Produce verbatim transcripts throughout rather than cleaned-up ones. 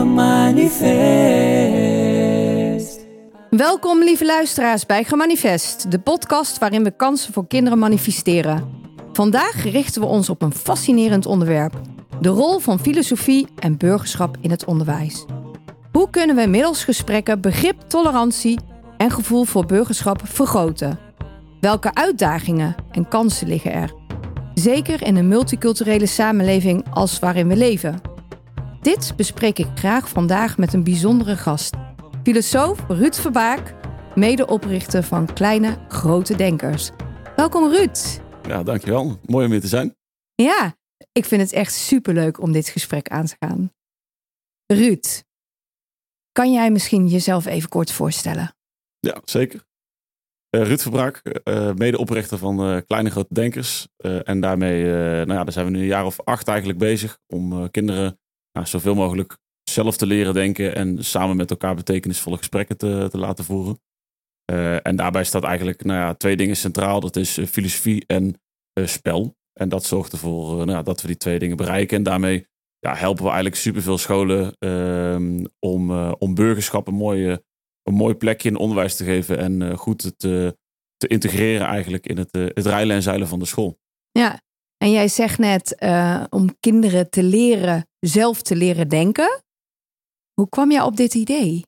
Gemanifest. Welkom lieve luisteraars bij Gemanifest, de podcast waarin we kansen voor kinderen manifesteren. Vandaag richten we ons op een fascinerend onderwerp: de rol van filosofie en burgerschap in het onderwijs. Hoe kunnen we middels gesprekken begrip, tolerantie en gevoel voor burgerschap vergroten? Welke uitdagingen en kansen liggen er? Zeker in een multiculturele samenleving als waarin we leven. Dit bespreek ik graag vandaag met een bijzondere gast. Filosoof Ruud Verbaak, medeoprichter van Kleine Grote Denkers. Welkom Ruud. Ja, dankjewel. Mooi om hier te zijn. Ja, ik vind het echt superleuk om dit gesprek aan te gaan. Ruud, kan jij misschien jezelf even kort voorstellen? Ja, zeker. Uh, Ruud Verbraak, uh, medeoprichter van uh, Kleine Grote Denkers. Uh, en daarmee uh, nou ja, daar zijn we nu een jaar of acht eigenlijk bezig om uh, kinderen nou, zoveel mogelijk zelf te leren denken en samen met elkaar betekenisvolle gesprekken te, te laten voeren. Uh, en daarbij staat eigenlijk nou ja, twee dingen centraal. Dat is uh, filosofie en uh, spel. En dat zorgt ervoor uh, nou ja, dat we die twee dingen bereiken. En daarmee ja, helpen we eigenlijk superveel scholen uh, om, uh, om burgerschap een mooie, een mooi plekje in onderwijs te geven. En uh, goed te, te integreren eigenlijk in het, uh, het rijlen en zeilen van de school. Ja, en jij zegt net uh, om kinderen te leren, zelf te leren denken. Hoe kwam jij op dit idee?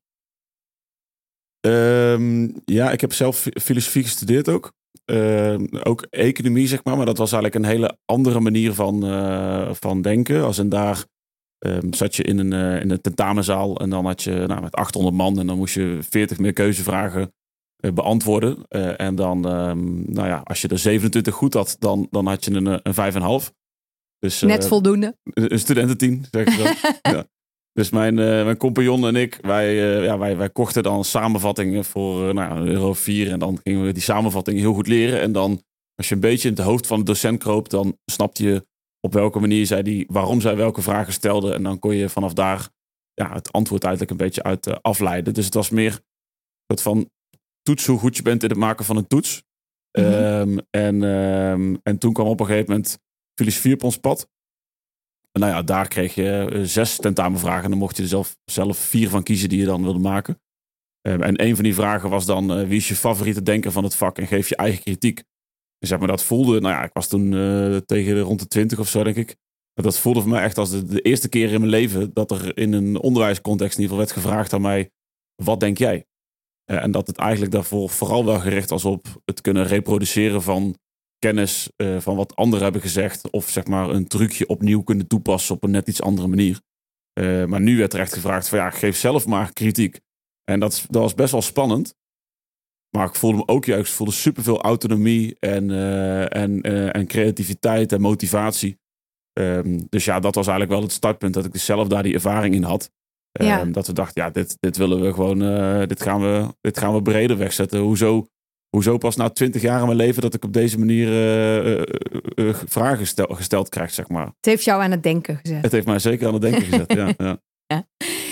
Um, ja, ik heb zelf filosofie gestudeerd ook. Uh, ook economie, zeg maar. Maar dat was eigenlijk een hele andere manier van, uh, van denken. Als en daar um, zat je in een, uh, in een tentamenzaal. En dan had je nou, met achthonderd man. En dan moest je veertig meer keuzevragen uh, beantwoorden. Uh, en dan, um, nou ja, als je er zevenentwintig goed had, dan, dan had je een, een vijf en een half. Dus, uh, Net voldoende. Een studententeam, zeg ik dan. Ja. Dus mijn, uh, mijn compagnon en ik, wij, uh, ja, wij, wij kochten dan samenvattingen voor uh, nou, een euro vier. En dan gingen we die samenvattingen heel goed leren. En dan, als je een beetje in het hoofd van de docent kroop, dan snapte je op welke manier zij die, waarom zij welke vragen stelde. En dan kon je vanaf daar ja, het antwoord eigenlijk een beetje uit uh, afleiden. Dus het was meer een soort van toets hoe goed je bent in het maken van een toets. Mm-hmm. Um, en, um, en toen kwam op een gegeven moment filosofie op ons pad. Nou ja, daar kreeg je uh, zes tentamenvragen. En dan mocht je er zelf, zelf vier van kiezen die je dan wilde maken. Um, en een van die vragen was dan, uh, wie is je favoriete denker van het vak? En geef je eigen kritiek. En zeg maar, dat voelde, nou ja, ik was toen uh, tegen de, rond de twintig of zo, denk ik. Maar dat voelde voor mij echt als de, de eerste keer in mijn leven dat er in een onderwijscontext in ieder geval werd gevraagd aan mij, wat denk jij? Uh, en dat het eigenlijk daarvoor vooral wel gericht was op het kunnen reproduceren van kennis uh, van wat anderen hebben gezegd. Of zeg maar een trucje opnieuw kunnen toepassen op een net iets andere manier. Uh, maar nu werd er echt gevraagd van ja, geef zelf maar kritiek. En dat, dat was best wel spannend. Maar ik voelde me ook juist, ik voelde superveel autonomie en, uh, en, uh, en creativiteit en motivatie. Um, dus ja, dat was eigenlijk wel het startpunt dat ik dus zelf daar die ervaring in had. Um, ja. Dat we dachten, ja, dit, dit willen we gewoon, uh, dit, gaan we, dit gaan we breder wegzetten. Hoezo? Hoezo pas na twintig jaar in mijn leven dat ik op deze manier uh, uh, uh, vragen stel, gesteld krijg, zeg maar. Het heeft jou aan het denken gezet. Het heeft mij zeker aan het denken gezet, ja. ja. ja.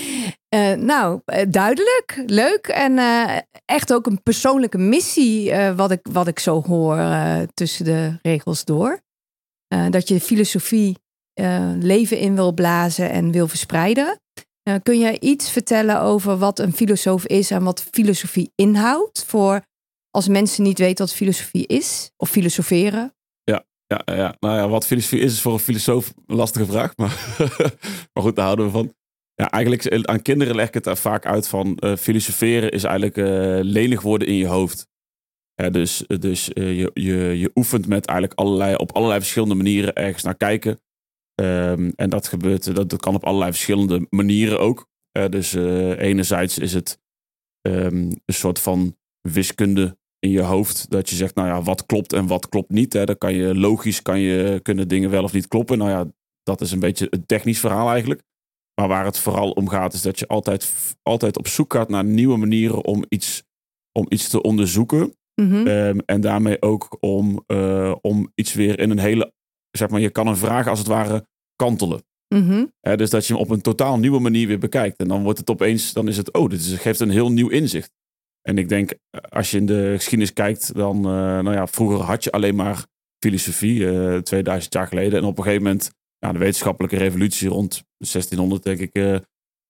Uh, nou, uh, duidelijk, leuk en uh, echt ook een persoonlijke missie uh, wat, ik, wat ik zo hoor uh, tussen de regels door. Uh, dat je filosofie uh, leven in wil blazen en wil verspreiden. Uh, kun je iets vertellen over wat een filosoof is en wat filosofie inhoudt voor als mensen niet weten wat filosofie is? Of filosoferen? Ja, ja, ja. Nou ja, wat filosofie is, is voor een filosoof een lastige vraag. Maar, maar goed, daar houden we van. Ja, eigenlijk aan kinderen leg ik het er vaak uit van uh, filosoferen is eigenlijk uh, lenig worden in je hoofd. Ja, dus dus uh, je, je, je oefent met eigenlijk allerlei, op allerlei verschillende manieren ergens naar kijken. Um, en dat gebeurt, dat, dat kan op allerlei verschillende manieren ook. Uh, dus uh, enerzijds is het um, een soort van wiskunde in je hoofd. Dat je zegt, nou ja, wat klopt en wat klopt niet. Hè? Dan kan je logisch, kan je, kunnen dingen wel of niet kloppen. Nou ja, dat is een beetje een technisch verhaal eigenlijk. Maar waar het vooral om gaat, is dat je altijd, altijd op zoek gaat naar nieuwe manieren om iets, om iets te onderzoeken. Mm-hmm. Um, en daarmee ook om, uh, om iets weer in een hele, zeg maar, je kan een vraag als het ware kantelen. Mm-hmm. Uh, dus dat je hem op een totaal nieuwe manier weer bekijkt. En dan wordt het opeens, dan is het, oh, dit is, geeft een heel nieuw inzicht. En ik denk, als je in de geschiedenis kijkt, dan, uh, nou ja, vroeger had je alleen maar filosofie, uh, tweeduizend jaar geleden. En op een gegeven moment, nou, de wetenschappelijke revolutie rond zestienhonderd, denk ik, uh,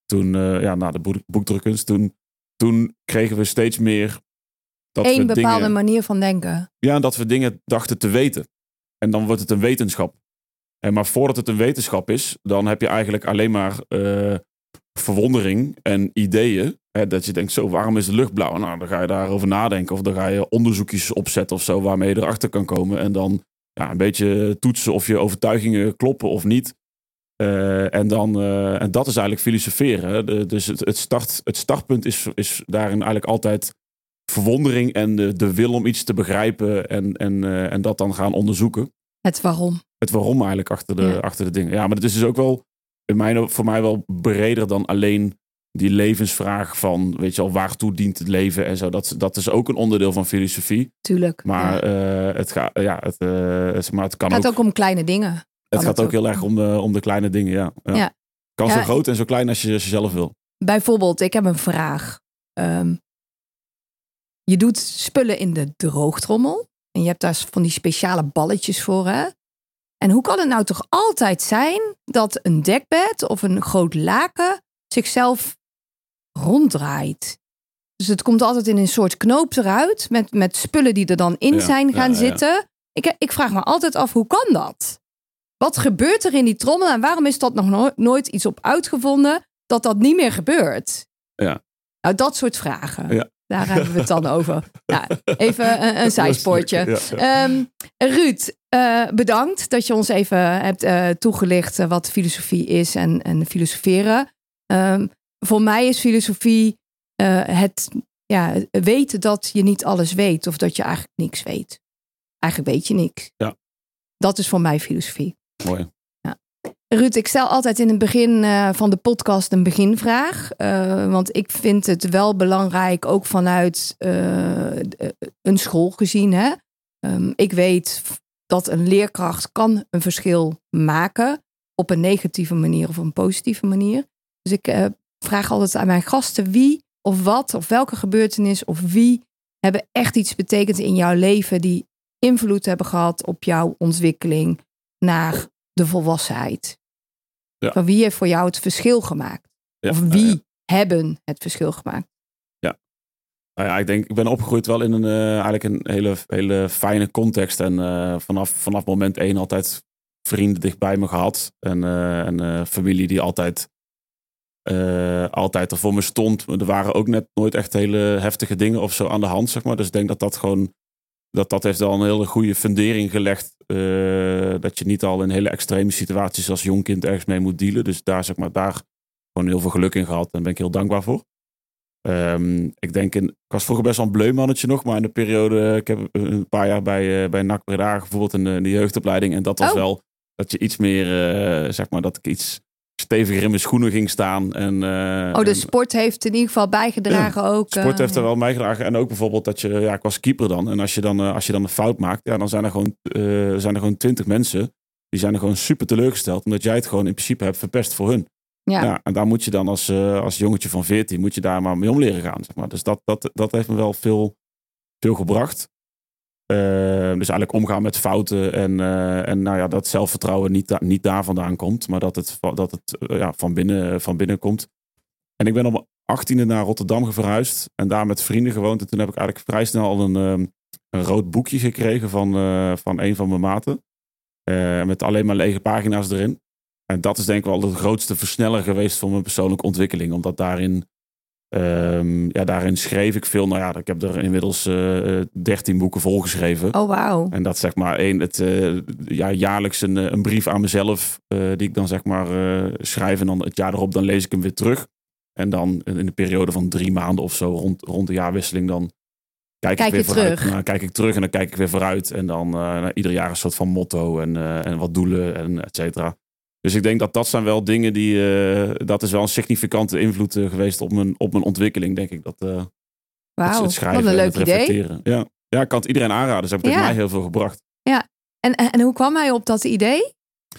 toen, uh, ja, na de boek, boekdrukkunst, toen, toen kregen we steeds meer... dat Eén we bepaalde dingen, manier van denken. Ja, dat we dingen dachten te weten. En dan wordt het een wetenschap. En maar voordat het een wetenschap is, dan heb je eigenlijk alleen maar uh, verwondering en ideeën. Hè, dat je denkt, zo, waarom is de lucht blauw? Nou, dan ga je daarover nadenken. Of dan ga je onderzoekjes opzetten of zo, waarmee je erachter kan komen. En dan ja, een beetje toetsen of je overtuigingen kloppen of niet. Uh, en, dan, uh, en dat is eigenlijk filosoferen. De, dus het, het, start, het startpunt is, is daarin eigenlijk altijd verwondering en de, de wil om iets te begrijpen en, en, uh, en dat dan gaan onderzoeken. Het waarom. Het waarom eigenlijk achter de, ja. achter de dingen. Ja, maar het is dus ook wel in mijn, voor mij wel breder dan alleen die levensvraag van, weet je al, waartoe dient het leven en zo. Dat, dat is ook een onderdeel van filosofie. Tuurlijk. Maar ja. uh, het, ga, ja, het, uh, maar het kan het gaat ook... ook om kleine dingen. Het gaat het ook, ook heel erg om de, om de kleine dingen, ja. ja. ja. Kan ja, zo groot en zo klein als je, als je zelf wil. Bijvoorbeeld, ik heb een vraag. Um, je doet spullen in de droogtrommel. En je hebt daar van die speciale balletjes voor, hè? En hoe kan het nou toch altijd zijn dat een dekbed of een groot laken zichzelf ronddraait? Dus het komt altijd in een soort knoop eruit met, met spullen die er dan in ja, zijn gaan ja, zitten. Ja. Ik, ik vraag me altijd af, hoe kan dat? Wat gebeurt er in die trommel en waarom is dat nog no- nooit iets op uitgevonden dat dat niet meer gebeurt? Ja. Nou, dat soort vragen. Ja. Daar hebben we het dan over. Nou, even een, een zijspoortje. Ja, ja. Um, Ruud, uh, bedankt dat je ons even hebt uh, toegelicht uh, wat filosofie is en, en filosoferen. Um, voor mij is filosofie uh, het ja, weten dat je niet alles weet of dat je eigenlijk niks weet. Eigenlijk weet je niks. Ja. Dat is voor mij filosofie. Mooi. Ja. Ruud, ik stel altijd in het begin uh, van de podcast een beginvraag. Uh, want ik vind het wel belangrijk, ook vanuit uh, een school gezien. Hè? Um, ik weet dat een leerkracht kan een verschil maken. Op een negatieve manier of een positieve manier. Dus ik uh, vraag altijd aan mijn gasten wie of wat of welke gebeurtenis of wie hebben echt iets betekend in jouw leven die invloed hebben gehad op jouw ontwikkeling naar de volwassenheid. Ja. Van wie heeft voor jou het verschil gemaakt? Ja, of wie ja, ja. hebben het verschil gemaakt? Ja, nou ja, ik denk, ik ben opgegroeid wel in een uh, eigenlijk een hele, hele fijne context en uh, vanaf, vanaf moment één altijd vrienden dicht bij me gehad en uh, een uh, familie die altijd uh, altijd er voor me stond. Er waren ook net nooit echt hele heftige dingen of zo aan de hand, zeg maar. Dus ik denk dat dat gewoon Dat, dat heeft wel een hele goede fundering gelegd. Uh, dat je niet al in hele extreme situaties als jong kind ergens mee moet dealen. Dus daar, zeg maar, daar gewoon heel veel geluk in gehad. En daar ben ik heel dankbaar voor. Um, ik denk, in, ik was vroeger best wel een bleu mannetje nog. Maar in de periode, ik heb een paar jaar bij, uh, bij N A C Breda gevoeld in de, in de jeugdopleiding. En dat was oh. wel dat je iets meer, uh, zeg maar, dat ik iets steviger in mijn schoenen ging staan. En, uh, oh, de en, sport heeft in ieder geval bijgedragen ja, ook. Sport heeft uh, er wel bijgedragen. En ook bijvoorbeeld dat je, ja, ik was keeper dan. En als je dan, uh, als je dan een fout maakt, ja, dan zijn er gewoon, uh, zijn er gewoon twintig mensen. Die zijn er gewoon super teleurgesteld. Omdat jij het gewoon in principe hebt verpest voor hun. Ja. Ja, en daar moet je dan als, uh, als jongetje van veertien, moet je daar maar mee om leren gaan. Zeg maar. Dus dat, dat, dat heeft me wel veel, veel gebracht. Uh, dus eigenlijk omgaan met fouten en, uh, en nou ja, dat zelfvertrouwen niet, da- niet daar vandaan komt, maar dat het, dat het uh, ja, van, binnen, van binnen komt. En ik ben op mijn achttiende naar Rotterdam verhuisd en daar met vrienden gewoond. En toen heb ik eigenlijk vrij snel al een, um, een rood boekje gekregen van, uh, van een van mijn maten. Uh, met alleen maar lege pagina's erin. En dat is denk ik wel de grootste versneller geweest voor mijn persoonlijke ontwikkeling. Omdat daarin, um, ja, daarin schreef ik veel. Nou ja, ik heb er inmiddels uh, dertien boeken volgeschreven. Oh, wauw. En dat zeg maar één, het, uh, ja, jaarlijks een, een brief aan mezelf. Uh, die ik dan zeg maar uh, schrijf. En dan het jaar erop, dan lees ik hem weer terug. En dan in de periode van drie maanden of zo, rond, rond de jaarwisseling, dan kijk, kijk ik weer je vooruit. terug. Nou, kijk ik terug en dan kijk ik weer vooruit. En dan uh, nou, ieder jaar een soort van motto en, uh, en wat doelen en et cetera. Dus ik denk dat dat zijn wel dingen die, uh, dat is wel een significante invloed uh, geweest op mijn, op mijn ontwikkeling, denk ik. Dat, uh, Wauw, het, het schrijven wat een leuk en het reflecteren. Idee. Ja. ja, ik kan het iedereen aanraden. Ze hebben ja. mij heel veel gebracht. Ja, en, en hoe kwam hij op dat idee?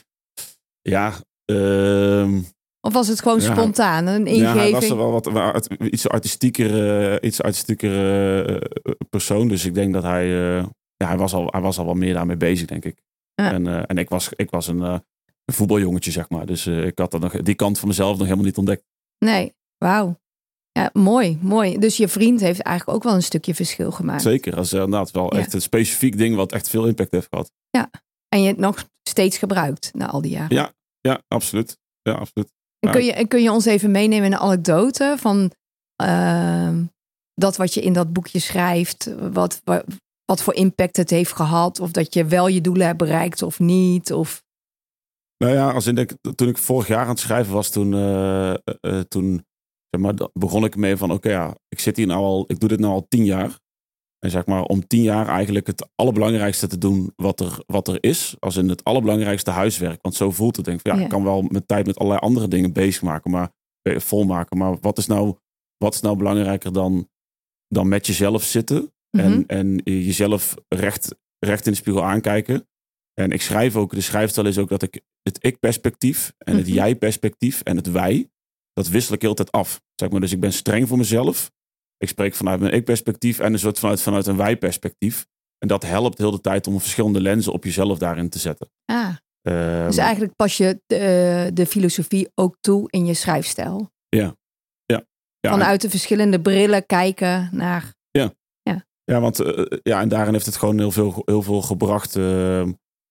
Ja, uh, Of was het gewoon ja, spontaan, een ingeving? Ja, hij was er wel wat iets artistieker, uh, iets artistieker uh, persoon. Dus ik denk dat hij, uh, ja, hij was al, hij was al wat meer daarmee bezig, denk ik. Ja. En, uh, en ik was, ik was een, uh, een voetbaljongetje, zeg maar. Dus uh, ik had dan nog die kant van mezelf nog helemaal niet ontdekt. Nee, wauw. Ja, mooi, mooi. Dus je vriend heeft eigenlijk ook wel een stukje verschil gemaakt. Zeker, dat is inderdaad wel Ja. echt een specifiek ding wat echt veel impact heeft gehad. Ja, en je het nog steeds gebruikt na al die jaren. Ja, ja, absoluut. Ja, absoluut. En kun je, en kun je ons even meenemen in een anekdote van uh, dat wat je in dat boekje schrijft, wat, wat, wat voor impact het heeft gehad, of dat je wel je doelen hebt bereikt of niet? Of... Nou ja, als in de, toen ik vorig jaar aan het schrijven was, toen, uh, uh, toen zeg maar, begon ik mee van oké, okay, ja, ik zit hier nou al, ik doe dit nou al tien jaar. En zeg maar om tien jaar eigenlijk het allerbelangrijkste te doen wat er, wat er is. Als in het allerbelangrijkste huiswerk. Want zo voelt het. Denk ik, ja, ja. ik kan wel mijn tijd met allerlei andere dingen bezig maken, maar volmaken. Maar wat is nou, wat is nou belangrijker dan, dan met jezelf zitten en, mm-hmm. en jezelf recht, recht in de spiegel aankijken. En ik schrijf ook, de schrijfstijl is ook dat ik het ik-perspectief en het mm-hmm. jij-perspectief en het wij, dat wissel ik heel de tijd af. Zeg maar, dus ik ben streng voor mezelf. Ik spreek vanuit mijn ik-perspectief en een soort vanuit, vanuit een wij-perspectief. En dat helpt heel de tijd om verschillende lenzen op jezelf daarin te zetten. Ah, um, dus eigenlijk pas je de, de filosofie ook toe in je schrijfstijl. Ja. ja. ja vanuit de verschillende brillen kijken naar... Ja, ja. ja want uh, ja, en daarin heeft het gewoon heel veel, heel veel gebracht... Uh,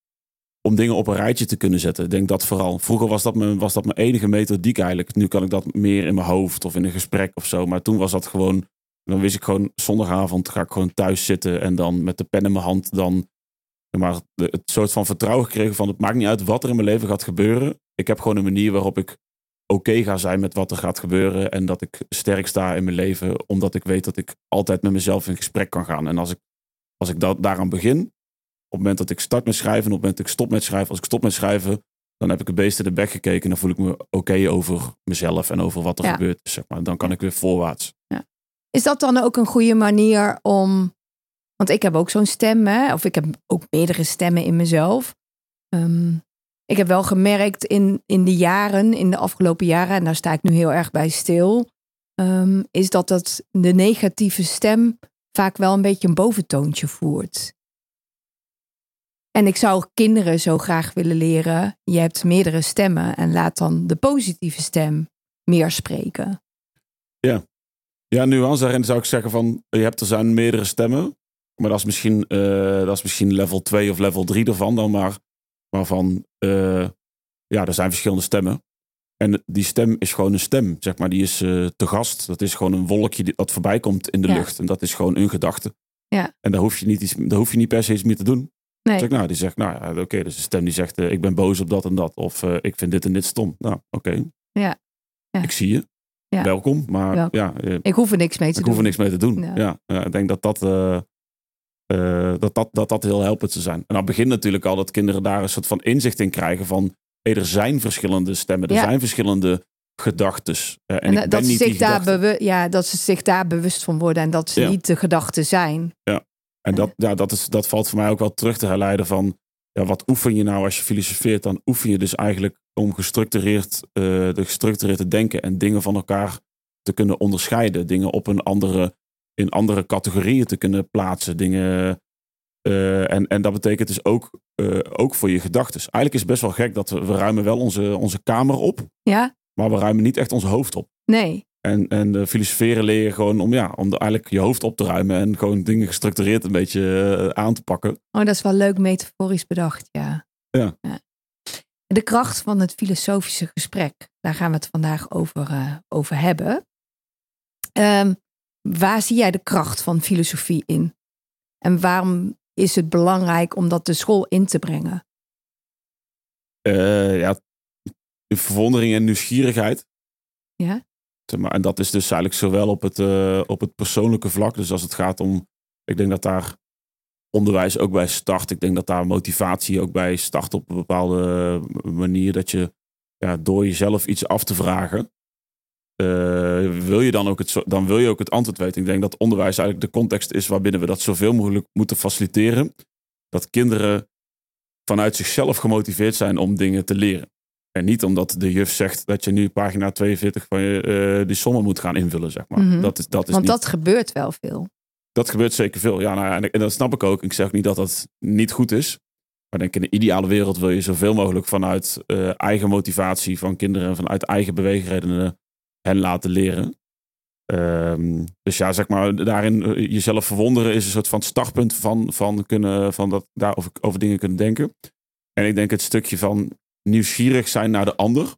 om dingen op een rijtje te kunnen zetten. Ik denk dat vooral. Vroeger was dat, mijn, was dat mijn enige methodiek eigenlijk. Nu kan ik dat meer in mijn hoofd of in een gesprek of zo. Maar toen was dat gewoon... Dan wist ik gewoon, zondagavond ga ik gewoon thuis zitten en dan met de pen in mijn hand dan maar het soort van vertrouwen gekregen van het maakt niet uit wat er in mijn leven gaat gebeuren. Ik heb gewoon een manier waarop ik oké okay ga zijn met wat er gaat gebeuren en dat ik sterk sta in mijn leven, omdat ik weet dat ik altijd met mezelf in gesprek kan gaan. En als ik, als ik dat, daaraan begin, op het moment dat ik start met schrijven, op het moment dat ik stop met schrijven, als ik stop met schrijven, dan heb ik het beest in de bek gekeken en dan voel ik me oké okay over mezelf en over wat er ja. gebeurt. Zeg maar. Dan kan ik weer voorwaarts. Ja. Is dat dan ook een goede manier om... Want ik heb ook zo'n stem, hè? Of ik heb ook meerdere stemmen in mezelf. Um, ik heb wel gemerkt in, in de jaren, in de afgelopen jaren... en daar sta ik nu heel erg bij stil... Um, is dat, dat de negatieve stem vaak wel een beetje een boventoontje voert. En ik zou kinderen zo graag willen leren... je hebt meerdere stemmen en laat dan de positieve stem meer spreken. Ja. Ja, nuance daarin zou ik zeggen van, je hebt er zijn meerdere stemmen, maar dat is misschien, uh, dat is misschien level twee of level drie ervan dan maar, maar van, uh, ja, er zijn verschillende stemmen. En die stem is gewoon een stem, zeg maar, die is uh, te gast. Dat is gewoon een wolkje dat voorbij komt in de ja. lucht en dat is gewoon een gedachte. Ja. En daar hoef je niet, iets, daar hoef je niet per se iets meer te doen. Nee. Zeg, nou, die zegt, nou ja, oké, okay, dus een stem die zegt, uh, ik ben boos op dat en dat, of uh, ik vind dit en dit stom. Nou, oké. Okay. Ja. Ja. Ik zie je. Ja. Welkom, maar Welkom. ja. Uh, ik hoef er niks mee te ik doen. Ik hoef er niks mee te doen. Ja. Ja, ja, ik denk dat dat, uh, uh, dat, dat, dat dat heel helpend zou zijn. En dan begint natuurlijk al dat kinderen daar een soort van inzicht in krijgen van, hey, er zijn verschillende stemmen, er ja. zijn verschillende gedachtes. Uh, en en ik ben dat, niet zich die daar bewu- ja, dat ze zich daar bewust van worden en dat ze ja. niet de gedachten zijn. Ja, en dat, ja, dat, is, dat valt voor mij ook wel terug te herleiden van, ja, wat oefen je nou als je filosofeert? Dan oefen je dus eigenlijk om gestructureerd, uh, de gestructureerd te denken en dingen van elkaar te kunnen onderscheiden. Dingen op een andere, in andere categorieën te kunnen plaatsen. Dingen, uh, en, en dat betekent dus ook, uh, ook voor je gedachten. Eigenlijk is het best wel gek dat we, we ruimen wel onze, onze kamer op. Ja. Maar we ruimen niet echt ons hoofd op. Nee. En, en uh, filosoferen leer je gewoon om, ja, om eigenlijk je hoofd op te ruimen. En gewoon dingen gestructureerd een beetje uh, aan te pakken. Oh, dat is wel leuk metaforisch bedacht, ja. Ja. ja. De kracht van het filosofische gesprek. Daar gaan we het vandaag over, uh, over hebben. Um, waar zie jij de kracht van filosofie in? En waarom is het belangrijk om dat de school in te brengen? Uh, ja, verwondering en nieuwsgierigheid. Ja. En dat is dus eigenlijk zowel op het, uh, op het persoonlijke vlak. Dus als het gaat om, ik denk dat daar onderwijs ook bij start. Ik denk dat daar motivatie ook bij start op een bepaalde manier. Dat je ja, door jezelf iets af te vragen. Uh, wil je dan, ook het, dan wil je ook het antwoord weten. Ik denk dat onderwijs eigenlijk de context is waarbinnen we dat zoveel mogelijk moeten faciliteren. Dat kinderen vanuit zichzelf gemotiveerd zijn om dingen te leren. En niet omdat de juf zegt dat je nu pagina tweeënveertig van je uh, die sommen moet gaan invullen, zeg maar. Mm-hmm. Dat is, dat is Want niet... dat gebeurt wel veel. Dat gebeurt zeker veel. Ja, nou ja, en, en dat snap ik ook. Ik zeg ook niet dat dat niet goed is. Maar denk in de ideale wereld wil je zoveel mogelijk vanuit uh, eigen motivatie van kinderen en vanuit eigen beweegredenen hen laten leren. Um, dus ja, zeg maar, daarin uh, jezelf verwonderen is een soort van startpunt van, van, kunnen, van dat daarover over dingen kunnen denken. En ik denk het stukje van nieuwsgierig zijn naar de ander,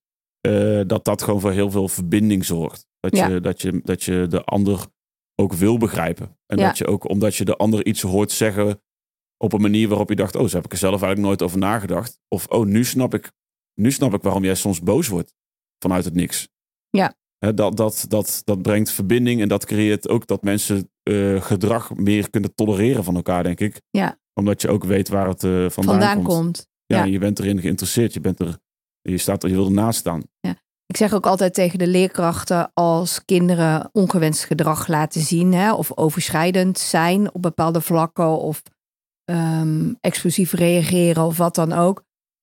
uh, dat dat gewoon voor heel veel verbinding zorgt. Dat, ja. je, dat, je, dat je de ander ook wil begrijpen. En ja. dat je ook, omdat je de ander iets hoort zeggen op een manier waarop je dacht, oh, zo heb ik er zelf eigenlijk nooit over nagedacht. Of, oh, nu snap ik, nu snap ik waarom jij soms boos wordt vanuit het niks. Ja. He, dat, dat, dat, dat brengt verbinding en dat creëert ook dat mensen uh, gedrag meer kunnen tolereren van elkaar, denk ik. Ja. Omdat je ook weet waar het uh, vandaan, vandaan komt. komt. Ja, Ja. je bent erin geïnteresseerd. Je bent er, je staat er, je wil ernaast staan. Ja. Ik zeg ook altijd tegen de leerkrachten, als kinderen ongewenst gedrag laten zien, hè, of overschrijdend zijn op bepaalde vlakken, of um, explosief reageren of wat dan ook.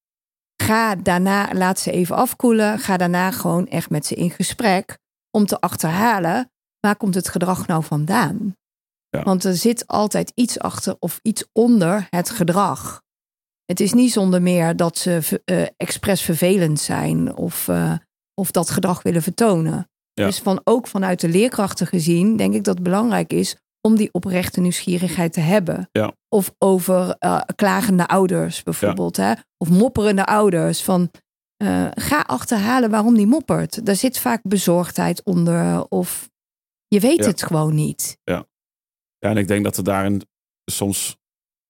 Ga daarna, laat ze even afkoelen. Ga daarna gewoon echt met ze in gesprek om te achterhalen, waar komt het gedrag nou vandaan? Ja. Want er zit altijd iets achter of iets onder het gedrag. Het is niet zonder meer dat ze uh, expres vervelend zijn of, uh, of dat gedrag willen vertonen. Ja. Dus van, ook vanuit de leerkrachten gezien denk ik dat het belangrijk is om die oprechte nieuwsgierigheid te hebben. Ja. Of over uh, klagende ouders bijvoorbeeld. Ja. Hè? Of mopperende ouders. Van, uh, ga achterhalen waarom die moppert. Daar zit vaak bezorgdheid onder. Of je weet ja. het gewoon niet. Ja. ja, en ik denk dat we daarin soms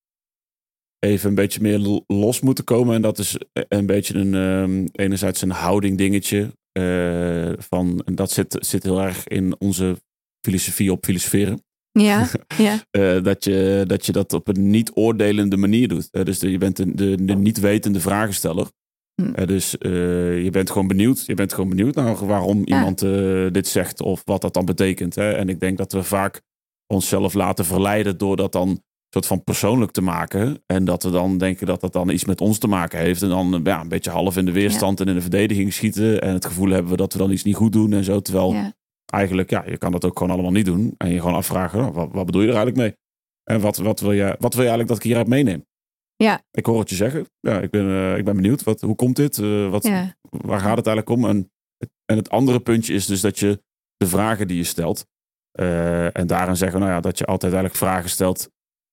even een beetje meer los moeten komen. En dat is een beetje een um, enerzijds een houding dingetje. Uh, van, en dat zit, zit heel erg in onze filosofie op filosoferen. Ja, ja. uh, dat, je, dat je dat op een niet-oordelende manier doet. Uh, dus de, je bent de, de, de niet-wetende vragensteller. Hm. Uh, dus uh, je bent gewoon benieuwd. Je bent gewoon benieuwd naar waarom ja. iemand uh, dit zegt of wat dat dan betekent. Hè? En ik denk dat we vaak onszelf laten verleiden door dat dan soort van persoonlijk te maken. En dat we dan denken dat dat dan iets met ons te maken heeft. En dan ja, een beetje half in de weerstand ja. en in de verdediging schieten. En het gevoel hebben we dat we dan iets niet goed doen en zo. Terwijl ja. eigenlijk, ja, je kan dat ook gewoon allemaal niet doen. En je gewoon afvragen, oh, wat, wat bedoel je er eigenlijk mee? En wat, wat, wil je, wat wil je eigenlijk dat ik hieruit meeneem? Ja. Ik hoor het je zeggen. Ja, ik ben, uh, ik ben benieuwd. Wat, hoe komt dit? Uh, wat, ja. Waar gaat het eigenlijk om? En het, en het andere puntje is dus dat je de vragen die je stelt. Uh, en daarin zeggen, nou ja, dat je altijd eigenlijk vragen stelt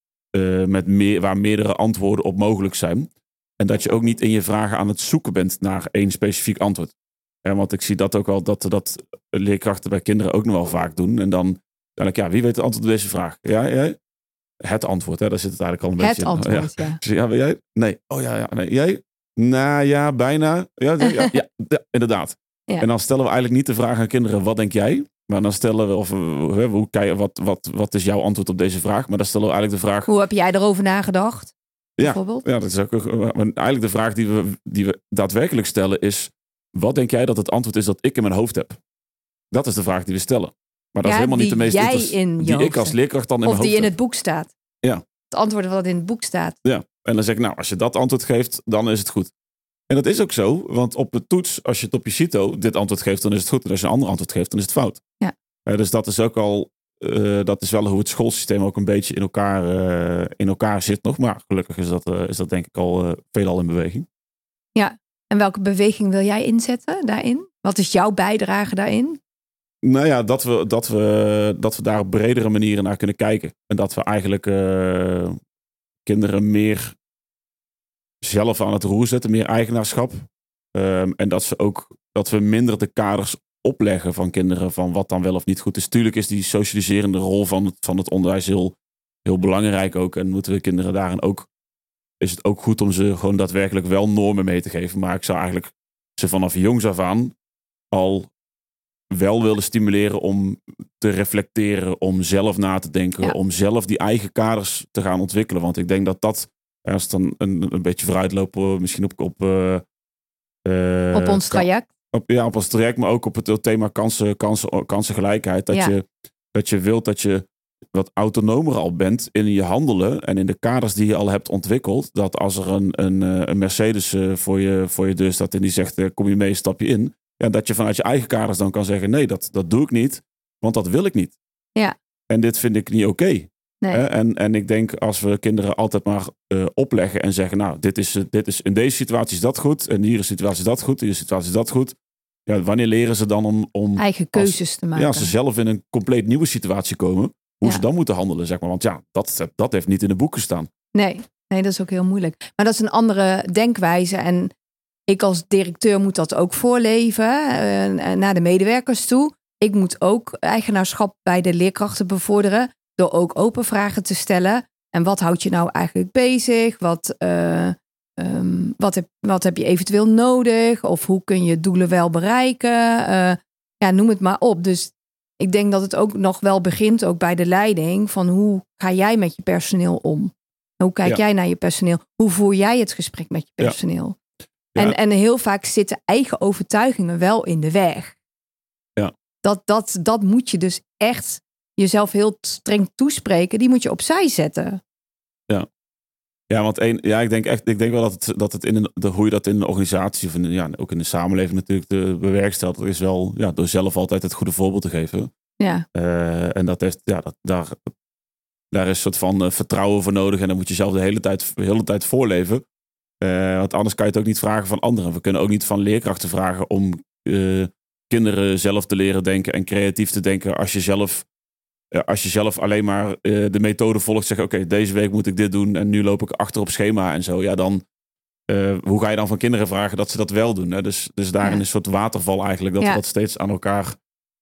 uh, met meer, waar meerdere antwoorden op mogelijk zijn. En dat je ook niet in je vragen aan het zoeken bent naar één specifiek antwoord. Ja, want ik zie dat ook wel, dat, dat leerkrachten bij kinderen ook nog wel vaak doen. En dan denk ik, ja, wie weet het antwoord op deze vraag? Ja, jij? Het antwoord, hè? Daar zit het eigenlijk al een het beetje in. Het antwoord, ja. ja. Dus, ja, jij? Nee. Oh ja, ja, nee. Jij? Nou ja, bijna. Ja, ja, ja, ja, ja inderdaad. Ja. En dan stellen we eigenlijk niet de vraag aan kinderen, wat denk jij? Maar dan stellen we, of hoe, hoe, wat, wat, wat is jouw antwoord op deze vraag? Maar dan stellen we eigenlijk de vraag, hoe heb jij erover nagedacht? Ja, ja, dat is ook eigenlijk de vraag die we, die we daadwerkelijk stellen is, wat denk jij dat het antwoord is dat ik in mijn hoofd heb? Dat is de vraag die we stellen. Maar dat ja, is helemaal niet de meest interessante die ik als leerkracht dan in of mijn hoofd die in heb. het boek staat. Ja. Het antwoord wat in het boek staat. Ja, en dan zeg ik, nou, als je dat antwoord geeft, dan is het goed. En dat is ook zo, want op de toets, als je het op je CITO dit antwoord geeft, dan is het goed. En als je een ander antwoord geeft, dan is het fout. Ja. Uh, dus dat is ook al, uh, dat is wel hoe het schoolsysteem ook een beetje in elkaar, uh, in elkaar zit nog. Maar gelukkig is dat, uh, is dat denk ik al uh, veelal in beweging. Ja, en welke beweging wil jij inzetten daarin? Wat is jouw bijdrage daarin? Nou ja, dat we, dat we, dat we daar op bredere manieren naar kunnen kijken. En dat we eigenlijk uh, kinderen meer zelf aan het roer zetten, meer eigenaarschap. Um, en dat, ze ook, dat we minder de kaders opleggen van kinderen van wat dan wel of niet goed is. Tuurlijk is die socialiserende rol van het, van het onderwijs heel, heel belangrijk ook. En moeten we kinderen daarin ook, is het ook goed om ze gewoon daadwerkelijk wel normen mee te geven. Maar ik zou eigenlijk ze vanaf jongs af aan al wel willen stimuleren om te reflecteren, om zelf na te denken, ja. om zelf die eigen kaders te gaan ontwikkelen. Want ik denk dat dat, als het dan een, een beetje vooruitlopen, misschien op op, uh, uh, op ons traject. Op, ja, op ons traject, maar ook op het thema kansen, kansen, kansengelijkheid. Dat, ja. je, dat je wilt dat je wat autonomer al bent in je handelen en in de kaders die je al hebt ontwikkeld. Dat als er een, een, een Mercedes voor je, voor je deur staat en die zegt, kom je mee, stap je in. Ja, dat je vanuit je eigen kaders dan kan zeggen, nee, dat, dat doe ik niet, want dat wil ik niet. Ja. En dit vind ik niet oké. Okay. Nee. En, en ik denk, als we kinderen altijd maar uh, opleggen en zeggen, nou, dit is, dit is, in deze situatie is dat goed, en hier is situatie is dat goed, in deze situatie is dat goed. ja, wanneer leren ze dan om... om eigen keuzes als, te maken. Ja, als ze zelf in een compleet nieuwe situatie komen, hoe Ja. ze dan moeten handelen, zeg maar. Want ja, dat, dat heeft niet in de boeken gestaan. Nee, nee, dat is ook heel moeilijk. Maar dat is een andere denkwijze. En ik als directeur moet dat ook voorleven uh, naar de medewerkers toe. Ik moet ook eigenaarschap bij de leerkrachten bevorderen door ook open vragen te stellen. En wat houdt je nou eigenlijk bezig? Wat, uh, um, wat, heb, wat heb je eventueel nodig? Of hoe kun je doelen wel bereiken? Uh, ja, noem het maar op. Dus ik denk dat het ook nog wel begint ook bij de leiding van hoe ga jij met je personeel om? Hoe kijk ja. jij naar je personeel? Hoe voer jij het gesprek met je personeel? Ja. Ja. En, en heel vaak zitten eigen overtuigingen wel in de weg. Ja. Dat, dat, dat moet je dus echt jezelf heel streng toespreken. Die moet je opzij zetten. Ja, ja want een, ja, ik denk echt, ik denk wel dat het, dat het in een, de, hoe je dat in een organisatie of in, ja, ook in de samenleving natuurlijk te bewerkstelligen, is wel ja, door zelf altijd het goede voorbeeld te geven. Ja. Uh, en dat heeft, ja, dat, daar, daar is een soort van uh, vertrouwen voor nodig. En dan moet je zelf de hele tijd, de hele tijd voorleven. Uh, want anders kan je het ook niet vragen van anderen. We kunnen ook niet van leerkrachten vragen om uh, kinderen zelf te leren denken en creatief te denken. Als je zelf, uh, als je zelf alleen maar uh, de methode volgt, zeg oké, okay, deze week moet ik dit doen en nu loop ik achter op schema en zo. Ja, dan uh, hoe ga je dan van kinderen vragen dat ze dat wel doen? Hè? Dus, dus daarin ja. is een soort waterval eigenlijk, dat ja. we dat steeds aan elkaar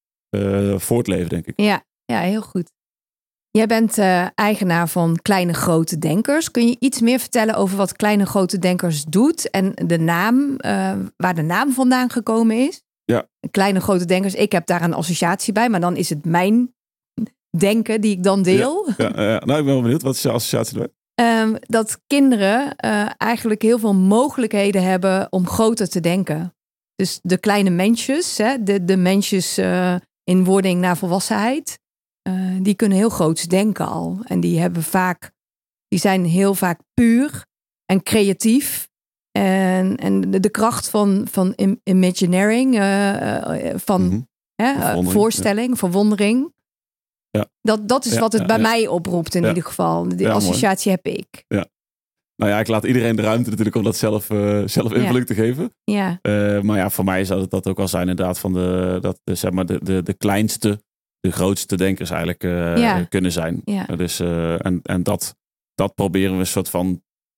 uh, voortleven, denk ik. Ja, ja, heel goed. Jij bent uh, eigenaar van Kleine Grote Denkers. Kun je iets meer vertellen over wat Kleine Grote Denkers doet en de naam, uh, waar de naam vandaan gekomen is? Ja. Kleine Grote Denkers, ik heb daar een associatie bij, maar dan is het mijn denken die ik dan deel. Ja, ja, ja. Nou, ik ben wel benieuwd. Wat is je associatie erbij? Um, dat kinderen uh, eigenlijk heel veel mogelijkheden hebben om groter te denken. Dus de kleine mensjes, hè, de, de mensjes uh, in wording naar volwassenheid. Uh, die kunnen heel groots denken al. En die hebben vaak, die zijn heel vaak puur en creatief. En, en de, de kracht van, van imagineering, uh, van mm-hmm. hè, uh, voorstelling, ja. verwondering. Ja. Dat, dat is ja, wat het ja, bij ja. mij oproept in ja. ieder geval. Die ja, associatie mooi. heb ik. Ja. Nou ja, ik laat iedereen de ruimte natuurlijk om dat zelf, uh, zelf invulling ja. te geven. Ja. Uh, maar ja, voor mij zou het dat ook al zijn inderdaad van de, dat, de, zeg maar de, de, de kleinste, de grootste denkers eigenlijk uh, ja. kunnen zijn. Ja. Dus, uh, en en dat, dat proberen we een soort van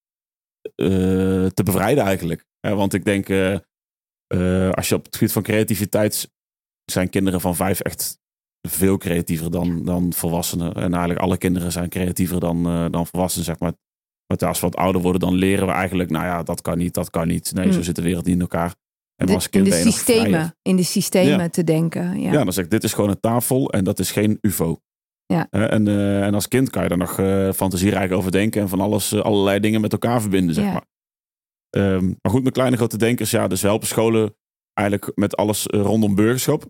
uh, te bevrijden eigenlijk. Ja, want ik denk, uh, uh, als je op het gebied van creativiteit zijn kinderen van vijf echt veel creatiever dan, dan volwassenen. En eigenlijk alle kinderen zijn creatiever dan, uh, dan volwassenen, zeg maar. Maar als we wat ouder worden, dan leren we eigenlijk, nou ja, dat kan niet, dat kan niet. Nee, mm. zo zit de wereld niet in elkaar. En de, als kind in, de systemen, in de systemen ja. te denken. Ja. ja, dan zeg ik, dit is gewoon een tafel en dat is geen U F O. Ja. Uh, en, uh, en als kind kan je er nog uh, fantasierijk over denken en van alles, uh, allerlei dingen met elkaar verbinden, zeg ja. maar. Um, maar goed, met Kleine Grote Denkers, ja, dus we helpen scholen eigenlijk met alles uh, rondom burgerschap.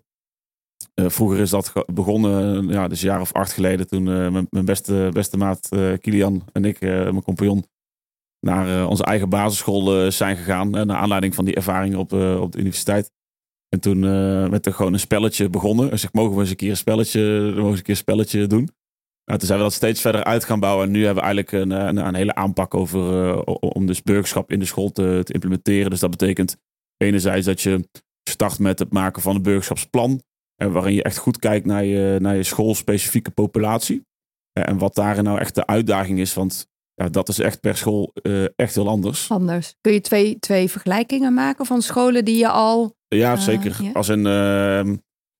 Uh, vroeger is dat begonnen, uh, ja, dus een jaar of acht geleden, toen uh, mijn, mijn beste, beste maat uh, Kilian en ik, uh, mijn compagnon, naar uh, onze eigen basisschool uh, zijn gegaan. Uh, naar aanleiding van die ervaringen op, uh, op de universiteit. En toen uh, met er gewoon een spelletje begonnen. En zeg, mogen we eens een keer een spelletje, mogen we eens een keer een spelletje doen? Nou, toen zijn we dat steeds verder uit gaan bouwen. En nu hebben we eigenlijk een, een, een hele aanpak over uh, om dus burgerschap in de school te, te implementeren. Dus dat betekent enerzijds dat je start met het maken van een burgerschapsplan. En waarin je echt goed kijkt naar je, naar je schoolspecifieke populatie. En wat daarin nou echt de uitdaging is. Want ja, dat is echt per school uh, echt heel anders. Anders. Kun je twee, twee vergelijkingen maken van scholen die je al... Ja, uh, zeker. Ja. Als een, uh,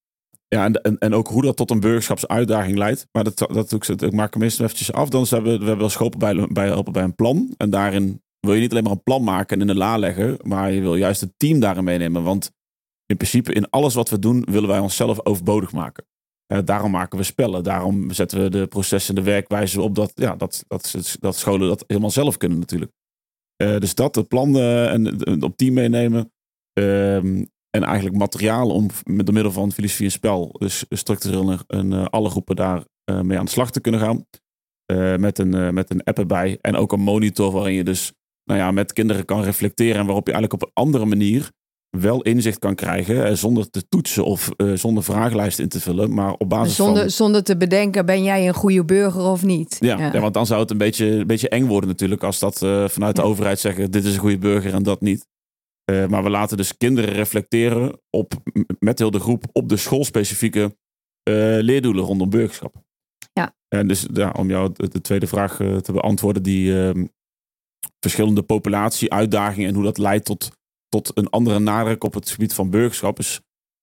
ja, en, en, en ook hoe dat tot een burgerschapsuitdaging leidt. Maar dat, dat, dat, dat maak ik hem eerst eventjes af. Dan hebben we, we hebben wel scholen bij, bij helpen bij een plan. En daarin wil je niet alleen maar een plan maken en in de la leggen. Maar je wil juist het team daarin meenemen. Want in principe in alles wat we doen willen wij onszelf overbodig maken. Uh, daarom maken we spellen. Daarom zetten we de processen en de werkwijzen op dat, ja, dat, dat, dat scholen dat helemaal zelf kunnen natuurlijk. Uh, dus dat, het plan uh, en uh, op team meenemen. Uh, en eigenlijk materiaal om met door middel van filosofie en spel, dus structureel en, en uh, alle groepen daar uh, mee aan de slag te kunnen gaan. Uh, met, een, uh, met een app erbij. En ook een monitor waarin je dus nou ja, met kinderen kan reflecteren. En waarop je eigenlijk op een andere manier wel inzicht kan krijgen. Uh, zonder te toetsen of uh, zonder vragenlijsten in te vullen. Maar op basis zonder, van... Zonder te bedenken, ben jij een goede burger of niet? Ja, ja. ja want dan zou het een beetje, een beetje eng worden natuurlijk. Als dat uh, vanuit de ja. overheid zeggen, dit is een goede burger en dat niet. Uh, maar we laten dus kinderen reflecteren op, met heel de groep op de schoolspecifieke uh, leerdoelen rondom burgerschap. Ja. En dus ja, om jou de, de tweede vraag uh, te beantwoorden, die uh, verschillende populatie-uitdagingen en hoe dat leidt tot, tot een andere nadruk op het gebied van burgerschap is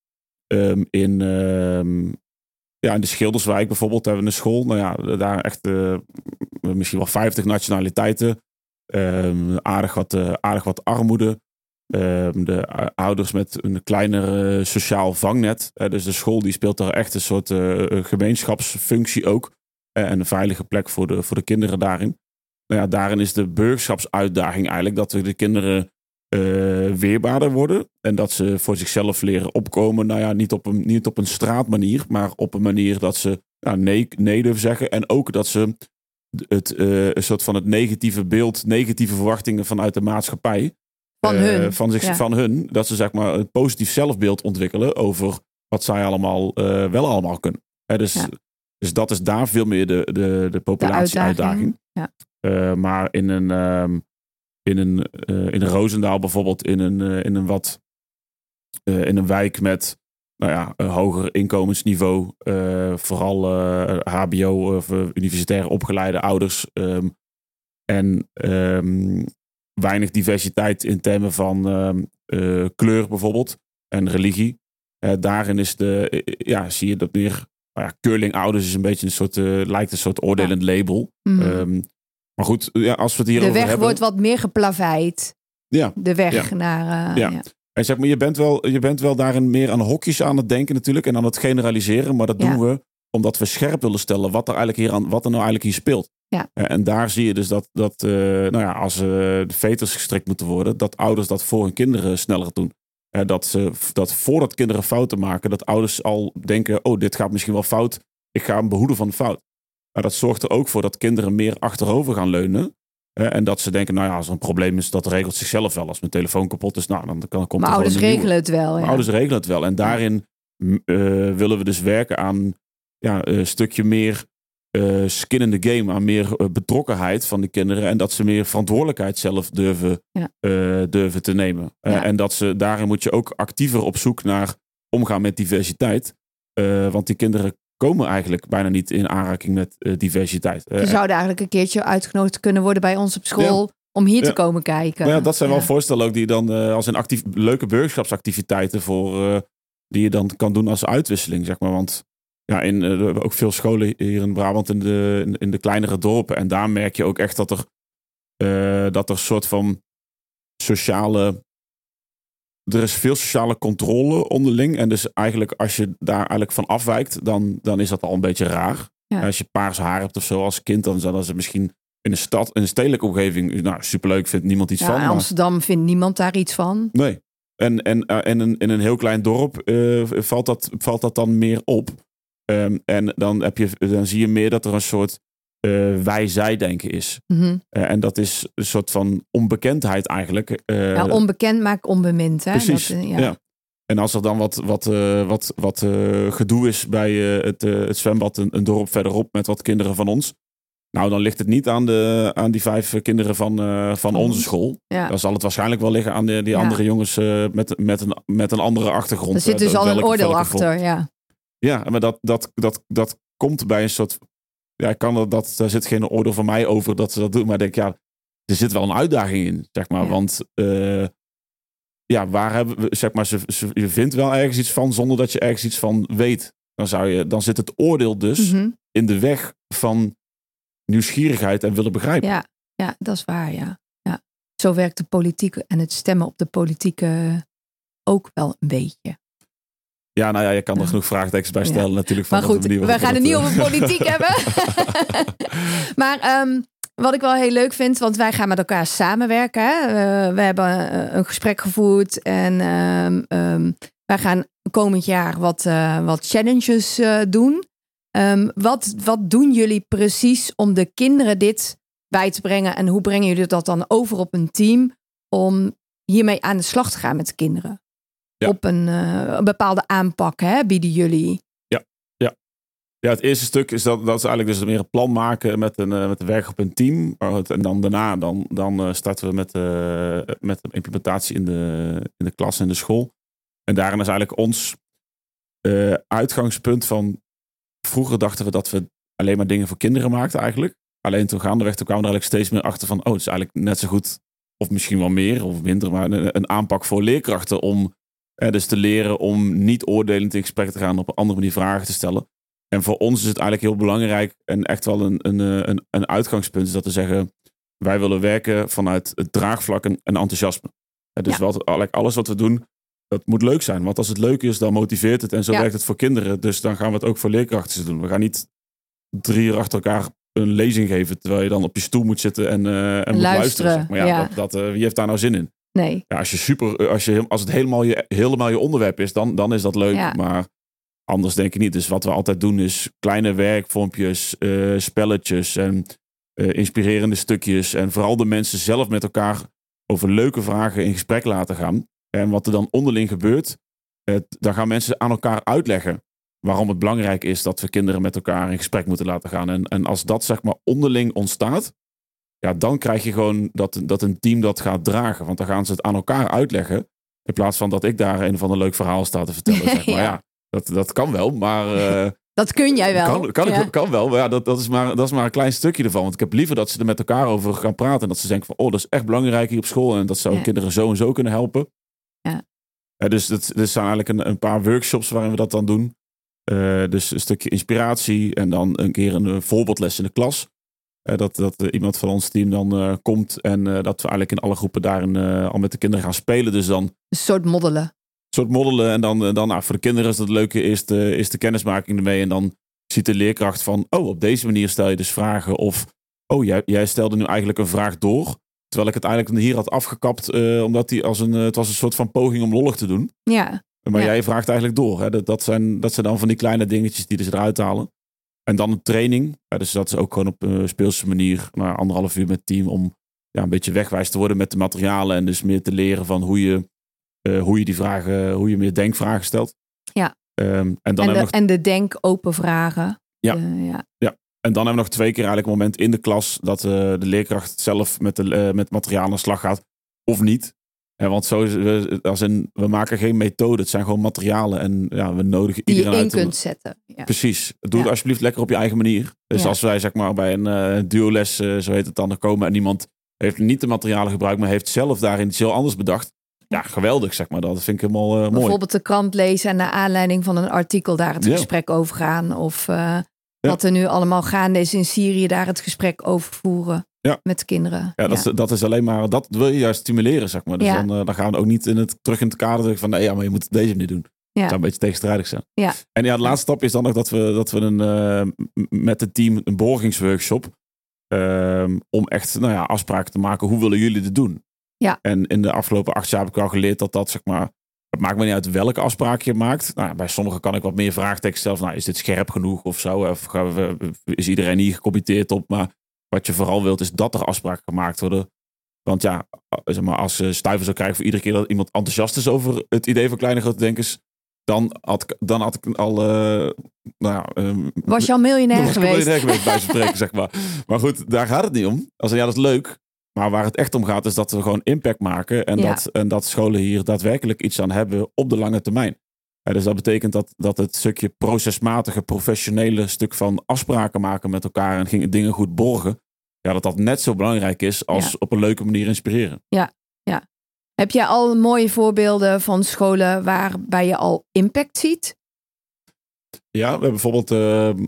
um, in, um, ja, in de Schilderswijk bijvoorbeeld hebben we een school. Nou ja, daar echt uh, misschien wel vijftig nationaliteiten. Um, aardig, wat, uh, aardig wat armoede. Um, de uh, ouders met een kleiner uh, sociaal vangnet. Uh, dus de school die speelt daar echt een soort uh, gemeenschapsfunctie ook. Uh, en een veilige plek voor de, voor de kinderen daarin. Nou ja, daarin is de burgerschapsuitdaging eigenlijk dat we de kinderen uh, weerbaarder worden. En dat ze voor zichzelf leren opkomen. Nou ja, niet op een, niet op een straatmanier, maar op een manier dat ze ja, nee, nee durven zeggen. En ook dat ze het, uh, een soort van het negatieve beeld, negatieve verwachtingen vanuit de maatschappij. Van hun. Uh, van, zich, ja. van hun. Dat ze zeg maar een positief zelfbeeld ontwikkelen over wat zij allemaal uh, wel allemaal kunnen. He, dus, ja. dus dat is daar veel meer de, de, de populatie-uitdaging. Ja. Uh, maar in een, um, in een, uh, in een Roosendaal bijvoorbeeld, in een, uh, in een wat uh, in een wijk met nou ja, een hoger inkomensniveau, uh, vooral uh, H B O of uh, universitair opgeleide ouders um, en um, weinig diversiteit in termen van um, uh, kleur bijvoorbeeld en religie. Uh, daarin is de, uh, ja, zie je dat meer nou ja, curlingouders is een beetje een soort, uh, lijkt een soort oordelend ja. label. Mm-hmm. Um, maar goed, ja, als we het hierover hebben... De weg hebben, wordt wat meer geplaveid. Ja. De weg ja. naar... Uh, ja. ja. En zeg maar, je bent, wel, je bent wel daarin meer aan hokjes aan het denken natuurlijk en aan het generaliseren. Maar dat doen ja. we omdat we scherp willen stellen wat er eigenlijk hier, aan, wat er nou eigenlijk hier speelt. Ja. Uh, en daar zie je dus dat, dat uh, nou ja, als uh, de veters gestrikt moeten worden, dat ouders dat voor hun kinderen sneller doen. Uh, dat, ze, dat voordat kinderen fouten maken, dat ouders al denken, oh, dit gaat misschien wel fout. Ik ga hem behoeden van de fout. Maar dat zorgt er ook voor dat kinderen meer achterover gaan leunen. Uh, en dat ze denken, nou ja, als er een probleem is, dat regelt zichzelf wel. Als mijn telefoon kapot is, nou, dan, dan komt maar er ouders gewoon een regelen het wel. Ja. Maar ouders regelen het wel. En daarin uh, willen we dus werken aan ja, een stukje meer uh, skin in the game. Aan meer uh, betrokkenheid van de kinderen. En dat ze meer verantwoordelijkheid zelf durven, ja. uh, durven te nemen. Uh, ja. En dat ze, daarin moet je ook actiever op zoek naar omgaan met diversiteit. Uh, want die kinderen komen eigenlijk bijna niet in aanraking met uh, diversiteit. Je uh, zouden eigenlijk een keertje uitgenodigd kunnen worden bij ons op school ja. om hier ja. te komen kijken. Nou ja, dat zijn ja. wel voorstellen ook die je dan uh, als een actief, leuke burgerschapsactiviteiten voor uh, die je dan kan doen als uitwisseling, zeg maar. Want ja, in uh, we hebben ook veel scholen hier in Brabant in de, in, in de kleinere dorpen. En daar merk je ook echt dat er uh, dat er een soort van sociale Er is veel sociale controle onderling. En dus eigenlijk als je daar eigenlijk van afwijkt, dan, dan is dat al een beetje raar. Ja. Als je paars haar hebt of zo als kind, dan is het misschien in een stad, in een stedelijke omgeving, nou, superleuk, vindt niemand iets ja, van. In Amsterdam maar... vindt niemand daar iets van. Nee. En, en, uh, en in, in een heel klein dorp uh, valt, dat, valt dat dan meer op. Um, en dan, heb je, dan zie je meer dat er een soort Uh, wij-zij-denken is. Mm-hmm. Uh, en dat is een soort van onbekendheid eigenlijk. Uh, ja, onbekend maakt onbemind. Hè? Precies, dat, uh, ja. ja. En als er dan wat, wat, uh, wat, wat uh, gedoe is bij uh, het, uh, het zwembad, een, een dorp verderop met wat kinderen van ons. Nou, dan ligt het niet aan, de, aan die vijf kinderen van, uh, van, van onze school. Ja. Dan zal het waarschijnlijk wel liggen aan de, die ja. andere jongens uh, met, met, een, met een andere achtergrond. Er zit dus uh, al welke, een oordeel achter, ja. Ja, maar dat, dat, dat, dat komt bij een soort... Ja, ik kan dat, dat, daar zit geen oordeel van mij over dat ze dat doen. Maar ik denk, ja, er zit wel een uitdaging in, zeg maar. Ja. Want uh, ja, waar hebben we, zeg maar, ze, ze, je vindt wel ergens iets van zonder dat je ergens iets van weet. Dan, zou je, dan zit het oordeel dus mm-hmm. in de weg van nieuwsgierigheid en willen begrijpen. Ja, ja dat is waar, ja. ja. Zo werkt de politiek en het stemmen op de politiek uh, ook wel een beetje. Ja, nou ja, je kan er genoeg vraagtekens bij stellen ja. natuurlijk. Van maar goed, we gaan het niet over politiek hebben. Maar um, wat ik wel heel leuk vind, want wij gaan met elkaar samenwerken. Hè? Uh, we hebben uh, een gesprek gevoerd en um, um, wij gaan komend jaar wat, uh, wat challenges uh, doen. Um, wat, wat doen jullie precies om de kinderen dit bij te brengen? En hoe brengen jullie dat dan over op een team om hiermee aan de slag te gaan met de kinderen? Ja. Op een, uh, een bepaalde aanpak hè, bieden jullie. Ja, ja. Ja, het eerste stuk is dat, dat is eigenlijk dus meer een plan maken met een, uh, met een werkgroep en team. En dan daarna dan, dan uh, starten we met, uh, met de implementatie in de, in de klas en de school. En daarin is eigenlijk ons uh, uitgangspunt van... Vroeger dachten we dat we alleen maar dingen voor kinderen maakten eigenlijk. Alleen toen gaandeweg toen kwamen we er eigenlijk steeds meer achter van... oh, het is eigenlijk net zo goed, of misschien wel meer of minder... maar een, een aanpak voor leerkrachten om eh, dus te leren... om niet oordelend in gesprek te gaan, op een andere manier vragen te stellen. En voor ons is het eigenlijk heel belangrijk... en echt wel een, een, een, een uitgangspunt... is dat we zeggen, wij willen werken vanuit het draagvlak en, en enthousiasme. Eh, dus ja. wat, eigenlijk alles wat we doen... Dat moet leuk zijn, want als het leuk is, dan motiveert het. En zo ja. werkt het voor kinderen. Dus dan gaan we het ook voor leerkrachten doen. We gaan niet drie uur achter elkaar een lezing geven... terwijl je dan op je stoel moet zitten en, uh, en, en moet luisteren. luisteren zeg maar ja, ja. Dat, dat, uh, wie heeft daar nou zin in? Nee. Ja, als, je super, als, je, als het helemaal je, helemaal je onderwerp is, dan, dan is dat leuk. Ja. Maar anders denk ik niet. Dus wat we altijd doen is kleine werkvormpjes, uh, spelletjes... en uh, inspirerende stukjes. En vooral de mensen zelf met elkaar over leuke vragen in gesprek laten gaan... En wat er dan onderling gebeurt, het, dan gaan mensen aan elkaar uitleggen waarom het belangrijk is dat we kinderen met elkaar in gesprek moeten laten gaan. En, en als dat zeg maar onderling ontstaat, ja, dan krijg je gewoon dat, dat een team dat gaat dragen. Want dan gaan ze het aan elkaar uitleggen, in plaats van dat ik daar een van een leuk verhaal sta te vertellen. Zeg maar. ja. ja, dat, dat kan wel, maar... Uh, dat kun jij wel. Kan, kan, ja. kan wel, maar ja, dat, dat, is maar, dat is maar een klein stukje ervan. Want ik heb liever dat ze er met elkaar over gaan praten. En dat ze denken van, oh, dat is echt belangrijk hier op school. En dat zou ja. kinderen zo en zo kunnen helpen. Ja. Ja, dus dat, dat zijn eigenlijk een, een paar workshops waarin we dat dan doen. Uh, dus een stukje inspiratie en dan een keer een, een voorbeeldles in de klas. Uh, dat dat uh, iemand van ons team dan uh, komt en uh, dat we eigenlijk in alle groepen daarin uh, al met de kinderen gaan spelen. Dus dan, een soort moddelen. Een soort moddelen en dan, uh, dan nou, voor de kinderen is dat het leuke is de, is de kennismaking ermee. En dan ziet de leerkracht van, oh, op deze manier stel je dus vragen. Of, oh, jij, jij stelde nu eigenlijk een vraag door. Terwijl ik het eigenlijk hier had afgekapt, uh, omdat die als een, uh, het was een soort van poging om lollig te doen. Ja. Maar ja. jij vraagt eigenlijk door. Hè? Dat, dat, zijn, dat zijn dan van die kleine dingetjes die ze eruit halen. En dan een training. Ja, dus dat is ook gewoon op een speelse manier. Nou, anderhalf uur met het team om ja, een beetje wegwijs te worden met de materialen. En dus meer te leren van hoe je, uh, hoe je die vragen, hoe je meer denkvragen stelt. Ja. Um, en, dan en, de, nog... en de denk-open vragen. Ja. Uh, ja. ja. En dan hebben we nog twee keer eigenlijk een moment in de klas dat uh, de leerkracht zelf met, de, uh, met materiaal aan de slag gaat. Of niet. Ja, want zo is, we, als in, we maken geen methode. Het zijn gewoon materialen. En ja, we nodigen die iedereen je in uit. Die je in kunt zetten. Ja. Precies. Doe ja. het alsjeblieft lekker op je eigen manier. Dus ja. als wij zeg maar bij een uh, duoles, uh, zo heet het dan, er komen en iemand heeft niet de materialen gebruikt, maar heeft zelf daarin iets heel anders bedacht. Ja, geweldig zeg maar. Dat vind ik helemaal uh, mooi. Bijvoorbeeld de krant lezen en naar aanleiding van een artikel daar het ja. gesprek over gaan. Of uh, ja. wat er nu allemaal gaande is in Syrië, daar het gesprek over voeren. Ja. Met de kinderen. Ja, dat, ja. Is, dat is alleen maar, dat wil je juist stimuleren, zeg maar. Dus ja. dan, uh, dan gaan we ook niet in het, terug in het kader van, nee, ja, maar je moet deze niet doen. Ja. Het zou een beetje tegenstrijdig zijn. Ja. En ja, de laatste stap is dan nog dat we, dat we een, uh, met het team een borgingsworkshop, uh, om echt, nou ja, afspraken te maken. Hoe willen jullie dit doen? Ja. En in de afgelopen acht jaar heb ik al geleerd dat dat, zeg maar, het maakt me niet uit welke afspraak je maakt. Nou, bij sommigen kan ik wat meer vraagtekens stellen. Nou, is dit scherp genoeg of zo? Of gaan we, is iedereen hier gecommitteerd op? Maar wat je vooral wilt, is dat er afspraken gemaakt worden. Want ja, zeg maar, als je stuiver zou krijgen voor iedere keer dat iemand enthousiast is over het idee van kleine grote denkers, dan had ik, dan had ik al... Uh, nou, um, was je al miljonair was geweest? miljonair geweest bij spreken, zeg maar. Maar goed, daar gaat het niet om. Als ja, dat is leuk. Maar waar het echt om gaat, is dat we gewoon impact maken. En, ja. dat, en dat scholen hier daadwerkelijk iets aan hebben op de lange termijn. Ja, dus dat betekent dat, dat het stukje procesmatige, professionele stuk van afspraken maken met elkaar en ging, dingen goed borgen. Ja, dat dat net zo belangrijk is als ja. op een leuke manier inspireren. Ja, ja. Heb jij al mooie voorbeelden van scholen waarbij je al impact ziet? Ja, we hebben bijvoorbeeld uh, uh,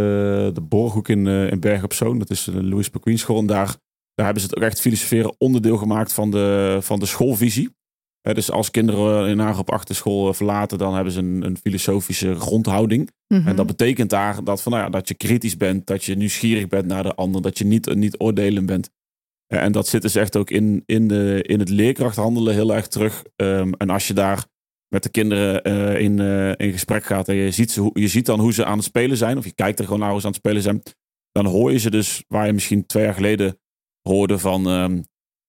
de Borghoek in, uh, in Bergen op Zoom. Dat is de Louis Paquin school. En daar, daar hebben ze het ook echt filosoferen onderdeel gemaakt van de, van de schoolvisie. Uh, dus als kinderen in haar op achterschool verlaten, dan hebben ze een, een filosofische grondhouding. Mm-hmm. En dat betekent daar dat, van, nou ja, dat je kritisch bent, dat je nieuwsgierig bent naar de ander, dat je niet, niet oordelend bent. Uh, en dat zit dus echt ook in, in, de, in het leerkrachthandelen heel erg terug. Um, en als je daar met de kinderen uh, in, uh, in gesprek gaat en je ziet, ze, je ziet dan hoe ze aan het spelen zijn, of je kijkt er gewoon naar hoe ze aan het spelen zijn, dan hoor je ze dus waar je misschien twee jaar geleden hoorde van... Um,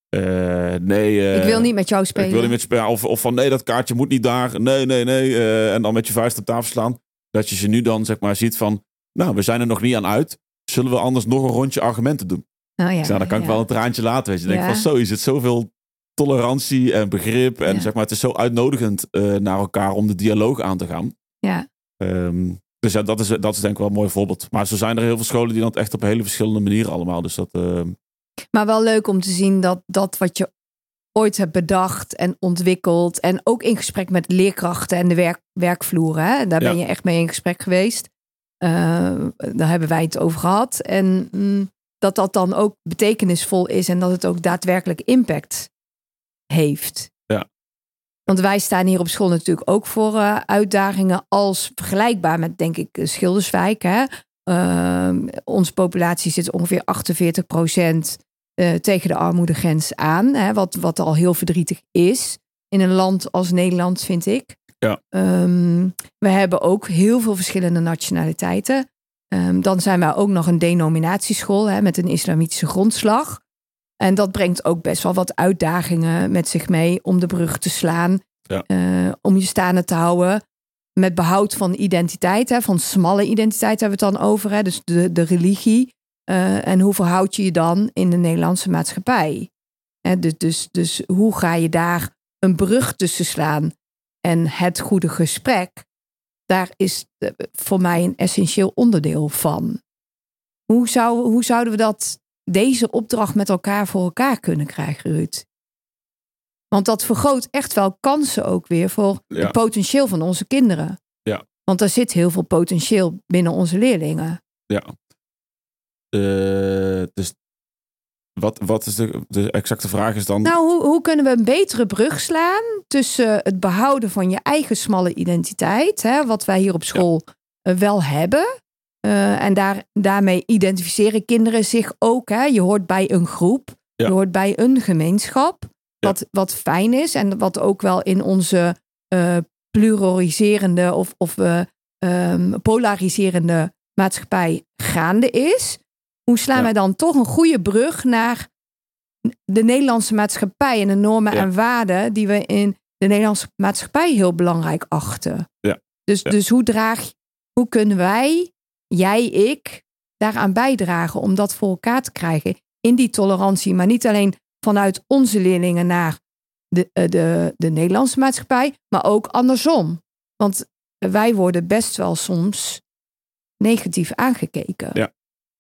Uh, nee, uh, ik wil niet met jou spelen. Ik wil niet met je spelen. Of, of van nee, dat kaartje moet niet daar. Nee, nee, nee. Uh, en dan met je vuist op tafel slaan. Dat je ze nu dan zeg maar ziet van... nou, we zijn er nog niet aan uit. Zullen we anders nog een rondje argumenten doen? Oh, ja, dus nou, dan kan ja, ik wel ja. een traantje laten. Weet je. Je Ja. denkt van zo, is het zoveel tolerantie en begrip. En Ja. zeg maar, het is zo uitnodigend uh, naar elkaar om de dialoog aan te gaan. Ja. Um, dus ja, dat is, dat is denk ik wel een mooi voorbeeld. Maar zo zijn er heel veel scholen die dat echt op hele verschillende manieren allemaal. Dus dat, uh... Maar wel leuk om te zien dat dat wat je ooit hebt bedacht en ontwikkeld. En ook in gesprek met leerkrachten en de werk, werkvloer. Hè? Daar ben ja. je echt mee in gesprek geweest. Uh, daar hebben wij het over gehad. En mm, dat dat dan ook betekenisvol is. En dat het ook daadwerkelijk impact heeft. Ja. Want wij staan hier op school natuurlijk ook voor uh, uitdagingen. Als vergelijkbaar met, denk ik, Schilderswijk. Hè? Uh, onze populatie zit ongeveer achtenveertig procent uh, tegen de armoedegrens aan. Hè? Wat, wat al heel verdrietig is. In een land als Nederland, vind ik. Ja. Um, we hebben ook heel veel verschillende nationaliteiten. Um, dan zijn wij ook nog een denominatieschool, hè, met een islamitische grondslag. En dat brengt ook best wel wat uitdagingen met zich mee om de brug te slaan. Ja. Uh, om je staande te houden met behoud van identiteit. Hè, van smalle identiteit hebben we het dan over. Hè, dus de, de religie. Uh, en hoe verhoud je je dan in de Nederlandse maatschappij? Hè, dus, dus, dus hoe ga je daar een brug tussen slaan? En het goede gesprek, daar is voor mij een essentieel onderdeel van. Hoe, zou, hoe zouden we dat, deze opdracht met elkaar voor elkaar kunnen krijgen, Ruud? Want dat vergroot echt wel kansen ook weer voor ja. het potentieel van onze kinderen. Ja. Want er zit heel veel potentieel binnen onze leerlingen. Ja. Uh, dus wat, wat is de, de exacte vraag is dan? Nou, hoe, hoe kunnen we een betere brug slaan tussen het behouden van je eigen smalle identiteit, hè, wat wij hier op school ja. wel hebben. Uh, en daar, daarmee identificeren kinderen zich ook. Hè. Je hoort bij een groep, ja. je hoort bij een gemeenschap. Wat, ja. wat fijn is en wat ook wel in onze uh, pluraliserende of, of uh, um, polariserende maatschappij gaande is. Hoe slaan ja. wij dan toch een goede brug naar de Nederlandse maatschappij en de normen ja. en waarden die we in de Nederlandse maatschappij heel belangrijk achten? Ja. Dus, ja. dus hoe, draag, hoe kunnen wij, jij, ik, daaraan bijdragen om dat voor elkaar te krijgen in die tolerantie, maar niet alleen vanuit onze leerlingen naar de, de, de Nederlandse maatschappij, maar ook andersom. Want wij worden best wel soms negatief aangekeken. Ja.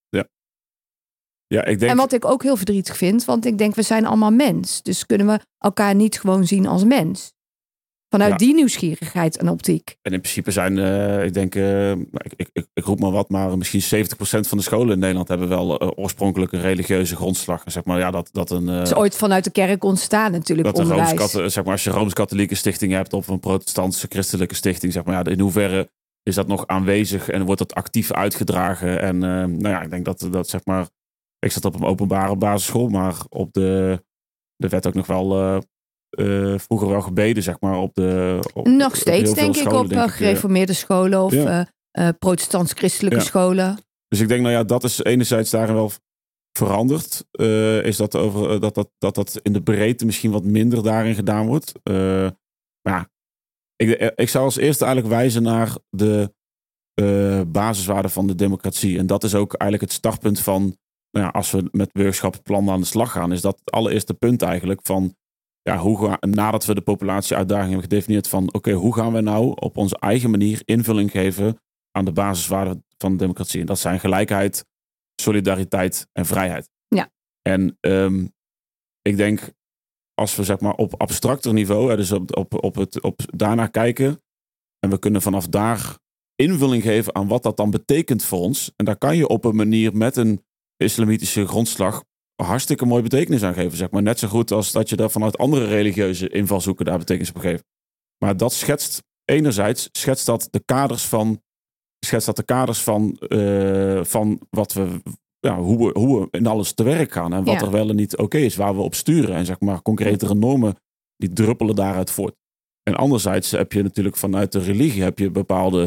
Ja, ik denk... En wat ik ook heel verdrietig vind, want ik denk we zijn allemaal mens. Dus kunnen we elkaar niet gewoon zien als mens. Vanuit ja. die nieuwsgierigheid en optiek. En in principe zijn, uh, ik denk, uh, ik, ik, ik, ik roep maar wat, maar misschien zeventig procent van de scholen in Nederland hebben wel uh, oorspronkelijk een religieuze grondslag. Zeg maar, ja, dat, dat een, uh, het is ooit vanuit de kerk ontstaan natuurlijk, dat onderwijs. Een zeg maar, als je een Rooms-Katholieke stichting hebt of een protestantse christelijke stichting, zeg maar, ja, in hoeverre is dat nog aanwezig en wordt dat actief uitgedragen? En uh, nou ja, ik denk dat, dat zeg maar, ik zat op een openbare basisschool, maar op de, er werd ook nog wel uh, uh, vroeger wel gebeden, zeg maar, op de... Op, nog steeds, op denk ik, scholen, op denk gereformeerde ik, scholen of ja. uh, uh, protestants-christelijke ja. scholen. Dus ik denk, nou ja, dat is enerzijds daarin wel veranderd. Uh, is dat, over, uh, dat, dat, dat dat in de breedte misschien wat minder daarin gedaan wordt. Uh, maar ja, ik, ik zou als eerste eigenlijk wijzen naar de uh, basiswaarden van de democratie. En dat is ook eigenlijk het startpunt van... Nou ja, als we met burgerschapsplannen aan de slag gaan, is dat het allereerste punt eigenlijk van, ja, hoe ga, nadat we de populatieuitdaging hebben gedefinieerd van, oké, okay, hoe gaan we nou op onze eigen manier invulling geven aan de basiswaarden van de democratie? En dat zijn gelijkheid, solidariteit en vrijheid. Ja. En um, ik denk, als we zeg maar op abstracter niveau, dus op, op, op het, op daarnaar kijken, en we kunnen vanaf daar invulling geven aan wat dat dan betekent voor ons. En daar kan je op een manier met een islamitische grondslag hartstikke mooi betekenis aan geven, zeg maar. Net zo goed als dat je daar vanuit andere religieuze invalshoeken daar betekenis op geeft. Maar dat schetst, enerzijds schetst dat de kaders van, schetst dat de kaders van, uh, van wat we, ja, hoe we, hoe we in alles te werk gaan en wat ja. er wel en niet oké is, waar we op sturen. En zeg maar, concretere normen, die druppelen daaruit voort. En anderzijds heb je natuurlijk vanuit de religie heb je bepaalde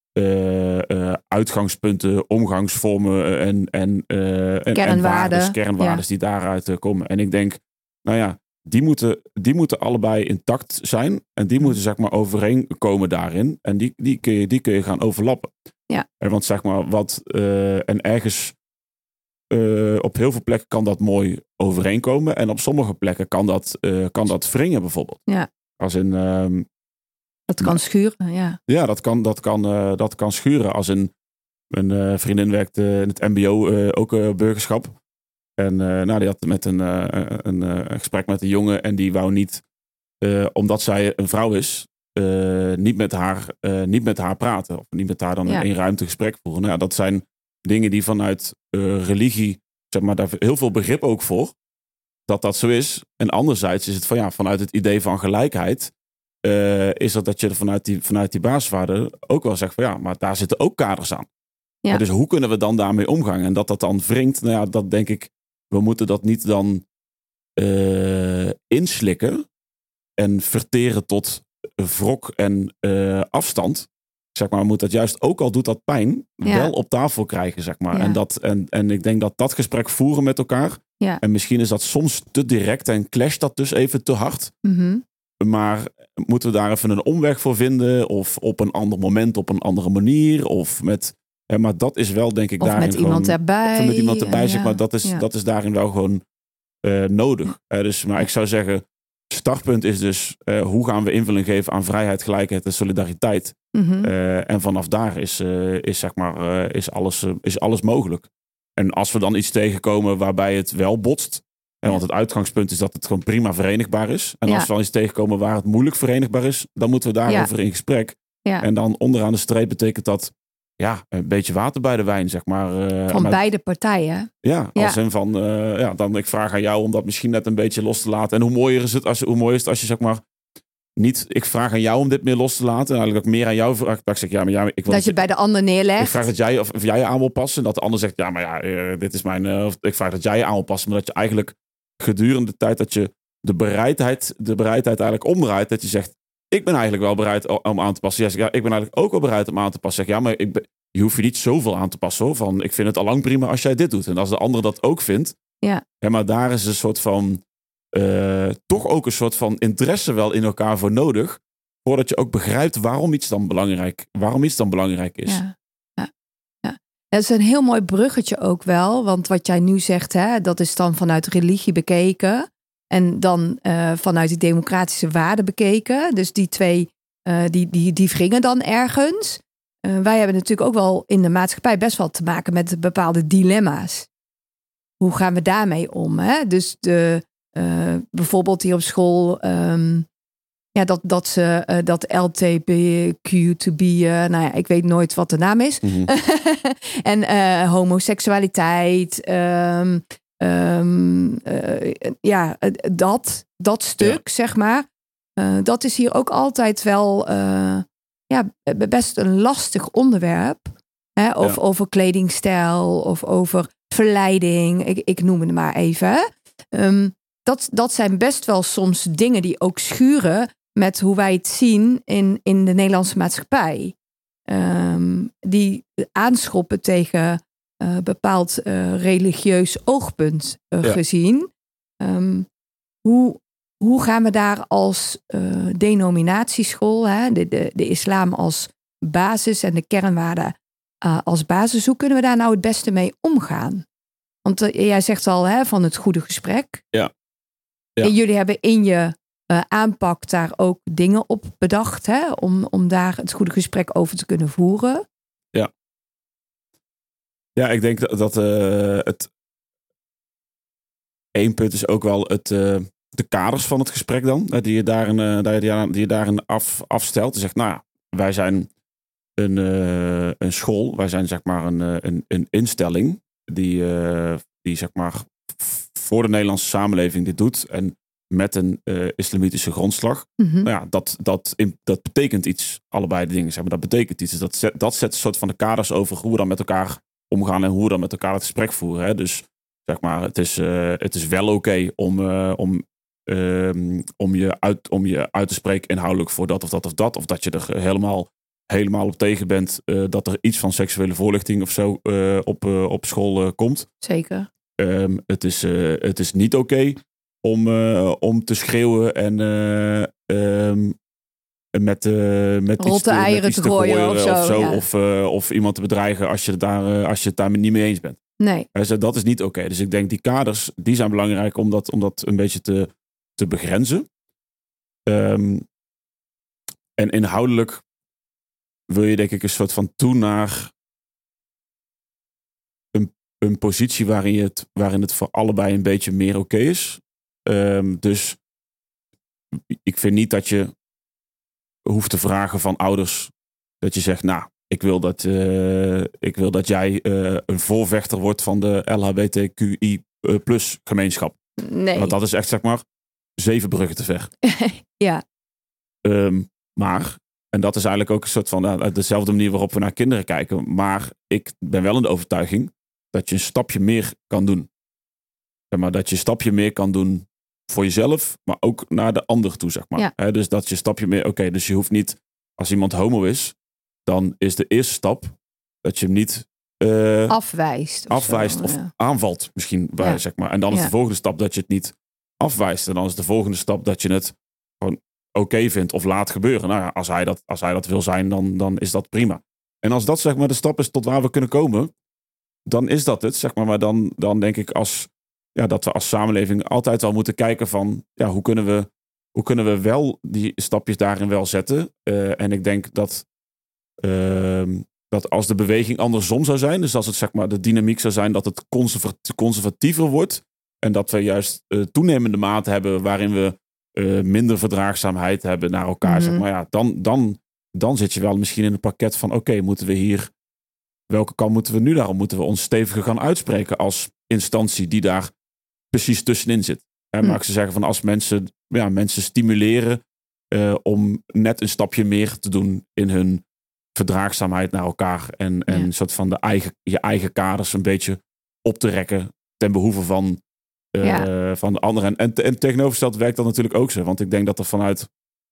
Uh, uh, uitgangspunten, omgangsvormen en, en, uh, en, en waardes, kernwaardes ja. die daaruit uh, komen. En ik denk, nou ja, die moeten, die moeten allebei intact zijn en die moeten zeg maar overeenkomen daarin. En die, die, kun je, die kun je gaan overlappen. Ja. En want zeg maar, wat uh, en ergens uh, op heel veel plekken kan dat mooi overeenkomen. En op sommige plekken kan dat, uh, kan dat wringen bijvoorbeeld. Ja. Als in... Um, dat kan schuren, ja. Ja, dat kan, dat kan, uh, dat kan schuren. Als een, een uh, vriendin werkt uh, in het mbo, uh, ook uh, burgerschap. En uh, nou, die had met een, uh, een, uh, een gesprek met een jongen en die wou niet, uh, omdat zij een vrouw is, uh, niet, met haar, uh, niet met haar praten. Of niet met haar dan ja. in één ruimte gesprek voeren. Nou, ja, dat zijn dingen die vanuit uh, religie, zeg maar, daar heel veel begrip ook voor. Dat dat zo is. En anderzijds is het van ja, vanuit het idee van gelijkheid, uh, is dat dat je vanuit die, vanuit die basiswaarden ook wel zegt van ja, maar daar zitten ook kaders aan. Ja. Ja, dus hoe kunnen we dan daarmee omgaan? En dat dat dan wringt, nou ja, dat denk ik, we moeten dat niet dan uh, inslikken en verteren tot wrok en uh, afstand. Zeg maar, moet dat juist, ook al doet dat pijn, ja. wel op tafel krijgen, zeg maar. Ja. En, dat, en, en ik denk dat dat gesprek voeren met elkaar, ja. en misschien is dat soms te direct en clasht dat dus even te hard. Mm-hmm. Maar moeten we daar even een omweg voor vinden? Of op een ander moment, op een andere manier? Of met... Ja, maar dat is wel, denk ik, of daarin met iemand gewoon, erbij. Of met iemand erbij, ja, zeg maar. Dat is, ja. dat is daarin wel gewoon uh, nodig. Uh, dus, maar ik zou zeggen, startpunt is dus, uh, hoe gaan we invulling geven aan vrijheid, gelijkheid en solidariteit? Mm-hmm. Uh, en vanaf daar is, uh, is, zeg maar, uh, is, alles, uh, is alles mogelijk. En als we dan iets tegenkomen waarbij het wel botst, en want het uitgangspunt is dat het gewoon prima verenigbaar is. En ja. als we dan iets tegenkomen waar het moeilijk verenigbaar is, dan moeten we daarover ja. in gesprek. Ja. En dan onderaan de streep betekent dat ja, een beetje water bij de wijn, zeg maar. Uh, van maar, beide partijen. Ja, ja. als in van, uh, ja, dan ik vraag aan jou om dat misschien net een beetje los te laten. En hoe mooier is het als, hoe mooi is het als je, zeg maar, niet, ik vraag aan jou om dit meer los te laten. En eigenlijk ook meer aan jou vraag. Dat ik zeg, ja, maar ja, ik wil dat je het bij de ander neerlegt. Ik vraag dat jij, of, of jij je aan wil passen. Dat de ander zegt, ja, maar ja, uh, dit is mijn, uh, ik vraag dat jij je aan wil passen. Maar dat je eigenlijk gedurende de tijd dat je de bereidheid, de bereidheid eigenlijk omdraait. Dat je zegt, ik ben eigenlijk wel bereid om aan te passen. Jij zegt, ja, ik ben eigenlijk ook wel bereid om aan te passen. Zeg, ja, maar ik ben, je hoeft je niet zoveel aan te passen, hoor. Van, ik vind het al lang prima als jij dit doet. En als de ander dat ook vindt. Ja. Ja, maar daar is een soort van, uh, toch ook een soort van interesse wel in elkaar voor nodig. Voordat je ook begrijpt waarom iets dan belangrijk, waarom iets dan belangrijk is. Ja. Ja. Ja. Dat is een heel mooi bruggetje ook wel. Want wat jij nu zegt, hè, dat is dan vanuit religie bekeken. En dan uh, vanuit die democratische waarden bekeken. Dus die twee, uh, die, die, die wringen dan ergens. Uh, wij hebben natuurlijk ook wel in de maatschappij best wel te maken met bepaalde dilemma's. Hoe gaan we daarmee om? Hè? Dus de, uh, bijvoorbeeld hier op school, um, ja, dat, dat ze uh, dat L T B Q to be, uh, nou ja, ik weet nooit wat de naam is. Mm-hmm. en uh, homoseksualiteit, um, um, uh, ja, dat, dat stuk, ja. zeg maar. Uh, dat is hier ook altijd wel uh, ja, best een lastig onderwerp. Hè? Of ja. over kledingstijl of over verleiding. Ik, ik noem het maar even. Um, dat, dat zijn best wel soms dingen die ook schuren met hoe wij het zien in, in de Nederlandse maatschappij. Um, die aanschoppen tegen uh, bepaald uh, religieus oogpunt uh, ja. gezien. Um, hoe, hoe gaan we daar als uh, denominatieschool, hè, de, de, de islam als basis en de kernwaarden uh, als basis, hoe kunnen we daar nou het beste mee omgaan? Want uh, jij zegt al, hè, van het goede gesprek. Ja. Ja. En jullie hebben in je uh, aanpak daar ook dingen op bedacht, hè, om, om daar het goede gesprek over te kunnen voeren. Ja. Ja, ik denk dat, dat uh, het één punt is ook wel het, uh, de kaders van het gesprek dan, uh, die je daarin, uh, die je daarin af, afstelt. Je zegt, nou ja, wij zijn een, uh, een school, wij zijn zeg maar een, een, een instelling die, uh, die zeg maar voor de Nederlandse samenleving dit doet en met een uh, islamitische grondslag. Mm-hmm. Nou ja, dat, dat, in, dat betekent iets, allebei de dingen. Zeg maar, dat betekent iets. Dus dat, zet, dat zet een soort van de kaders over hoe we dan met elkaar omgaan en hoe we dan met elkaar het gesprek voeren. Hè. Dus zeg maar, het is, uh, het is wel oké okay om, uh, om, uh, om, je uit, om je uit te spreken inhoudelijk voor dat of dat of dat. Of dat je er helemaal, helemaal op tegen bent uh, dat er iets van seksuele voorlichting of zo uh, op, uh, op school uh, komt. Zeker. Um, het, is, uh, het is niet oké okay om, uh, om te schreeuwen en uh, um, met, uh, met rotte iets te, eieren met iets te gooien of zo. Of, zo, Ja. of, uh, of iemand te bedreigen als je het daar, uh, als je het daar niet mee eens bent. Nee. Dus dat is niet oké. Okay. Dus ik denk die kaders, die zijn belangrijk om dat, om dat een beetje te, te begrenzen. Um, en inhoudelijk wil je denk ik een soort van toe naar een, een positie waarin, je het, waarin het voor allebei een beetje meer oké okay is. Um, dus ik vind niet dat je hoeft te vragen van ouders dat je zegt, nou, ik wil dat, uh, ik wil dat jij uh, een voorvechter wordt van de L H B T Q I plus gemeenschap. Nee. Want dat is echt, zeg maar, zeven bruggen te ver. Ja. Um, maar, en dat is eigenlijk ook een soort van uh, dezelfde manier waarop we naar kinderen kijken. Maar ik ben wel in de overtuiging dat je een stapje meer kan doen. Zeg maar, dat je een stapje meer kan doen voor jezelf, maar ook naar de ander toe, zeg maar. Ja. He, dus dat je een stapje meer... Oké, okay, dus je hoeft niet... Als iemand homo is, dan is de eerste stap dat je hem niet... Uh, afwijst. Of afwijst zo, of ja. aanvalt misschien, bij, Ja. zeg maar. En dan is Ja. de volgende stap dat je het niet afwijst. En dan is de volgende stap dat je het gewoon oké okay vindt of laat gebeuren. Nou ja, als hij dat, als hij dat wil zijn, dan, dan is dat prima. En als dat, zeg maar, de stap is tot waar we kunnen komen, dan is dat het, zeg maar. Maar dan, dan denk ik als... Ja, dat we als samenleving altijd wel moeten kijken van... Ja, hoe kunnen we, hoe kunnen we wel die stapjes daarin wel zetten? Uh, en ik denk dat, uh, dat als de beweging andersom zou zijn... dus als het, zeg maar, de dynamiek zou zijn dat het conservat- conservatiever wordt... en dat we juist uh, toenemende mate hebben... waarin we uh, minder verdraagzaamheid hebben naar elkaar... Mm-hmm. zeg maar, ja, dan, dan, dan zit je wel misschien in een pakket van... oké, okay, moeten we hier... welke kant moeten we nu daarom? Moeten we ons steviger gaan uitspreken als instantie die daar... precies tussenin zit. En hm. maar ik zou zeggen van als mensen, ja, mensen stimuleren uh, om net een stapje meer te doen in hun verdraagzaamheid naar elkaar en, en Ja. een soort van de eigen, je eigen kaders een beetje op te rekken ten behoeve van, uh, ja. van de anderen. En, en tegenovergesteld werkt dat natuurlijk ook zo. Want ik denk dat er vanuit,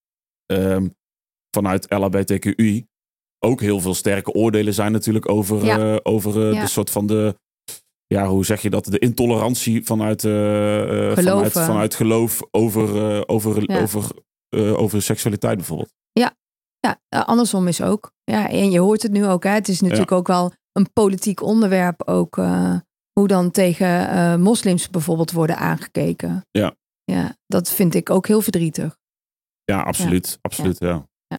um, vanuit L H B T Q I ook heel veel sterke oordelen zijn natuurlijk over, Ja. uh, over uh, ja. de soort van de Ja, hoe zeg je dat? De intolerantie vanuit, uh, vanuit, vanuit geloof over, uh, over, ja. over, uh, over seksualiteit bijvoorbeeld. Ja, ja, andersom is ook. Ja, en je hoort het nu ook. Hè? Het is natuurlijk ja. ook wel een politiek onderwerp. Ook uh, hoe dan tegen uh, moslims bijvoorbeeld worden aangekeken. Ja. Ja, dat vind ik ook heel verdrietig. Ja, absoluut. Ja. absoluut ja. Ja. Ja.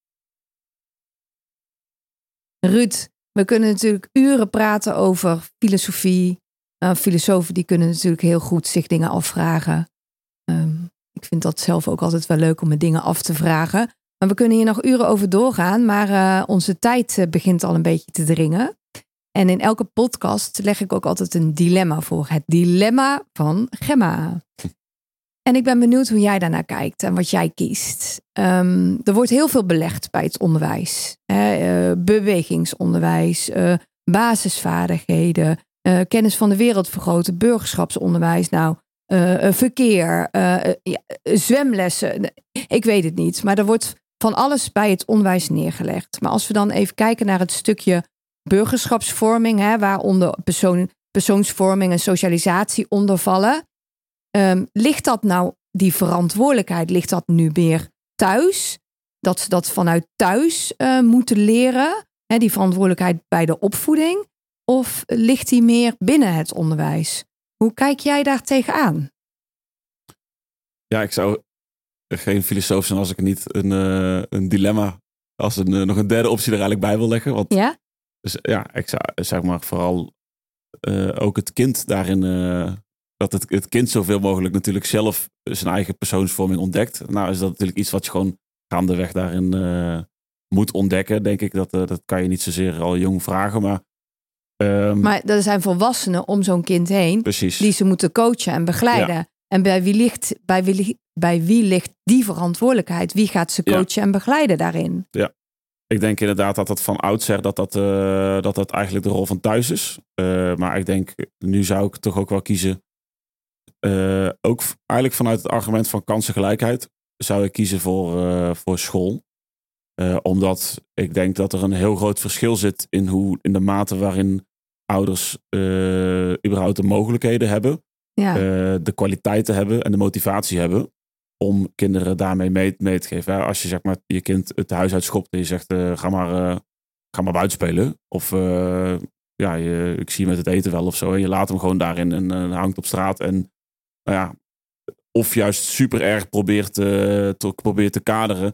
Ruud, we kunnen natuurlijk uren praten over filosofie. Uh, filosofen die kunnen natuurlijk heel goed zich dingen afvragen. Um, ik vind dat zelf ook altijd wel leuk om me dingen af te vragen. Maar we kunnen hier nog uren over doorgaan. Maar uh, onze tijd uh, begint al een beetje te dringen. En in elke podcast leg ik ook altijd een dilemma voor. Het dilemma van Gemma. En ik ben benieuwd hoe jij daarnaar kijkt en wat jij kiest. Um, er wordt heel veel belegd bij het onderwijs. Hè? Uh, bewegingsonderwijs, uh, basisvaardigheden, uh, kennis van de wereld vergroten, burgerschapsonderwijs, nou, uh, verkeer, uh, uh, ja, zwemlessen. Ik weet het niet, maar er wordt van alles bij het onderwijs neergelegd. Maar als we dan even kijken naar het stukje burgerschapsvorming, hè, waaronder persoon, persoonsvorming en socialisatie onder vallen. Um, ligt dat nou, die verantwoordelijkheid, ligt dat nu meer thuis? Dat ze dat vanuit thuis uh, moeten leren? Hè, die verantwoordelijkheid bij de opvoeding? Of ligt die meer binnen het onderwijs? Hoe kijk jij daar tegenaan? Ja, ik zou geen filosoof zijn als ik niet een, uh, een dilemma, als een, uh, nog een derde optie er eigenlijk bij wil leggen. Want, ja? Dus ja, ik zou zeg maar vooral uh, ook het kind daarin... Uh, dat het, het kind zoveel mogelijk natuurlijk zelf zijn eigen persoonsvorming ontdekt. Nou is dat natuurlijk iets wat je gewoon gaandeweg daarin uh, moet ontdekken. Denk ik, dat, uh, dat kan je niet zozeer al jong vragen. Maar, um, maar er zijn volwassenen om zo'n kind heen. Precies. Die ze moeten coachen en begeleiden. Ja. En bij wie, ligt, bij, wie, bij wie ligt die verantwoordelijkheid? Wie gaat ze coachen ja. en begeleiden daarin? Ja, ik denk inderdaad dat dat van oudsher dat dat, uh, dat, dat eigenlijk de rol van thuis is. Uh, maar ik denk, nu zou ik toch ook wel kiezen... Uh, ook eigenlijk vanuit het argument van kansengelijkheid zou ik kiezen voor, uh, voor school. Uh, omdat ik denk dat er een heel groot verschil zit in, hoe, in de mate waarin ouders uh, überhaupt de mogelijkheden hebben. Ja. Uh, de kwaliteiten hebben en de motivatie hebben. om kinderen daarmee mee, mee te geven. Hè? Als je zeg maar je kind het huis uitschopt en je zegt, uh, ga maar, uh, ga maar buiten spelen. Of uh, ja, je, ik zie je met het eten wel of zo. En je laat hem gewoon daarin en uh, hangt op straat. En nou ja, of juist super erg probeert, uh, te, probeert te kaderen.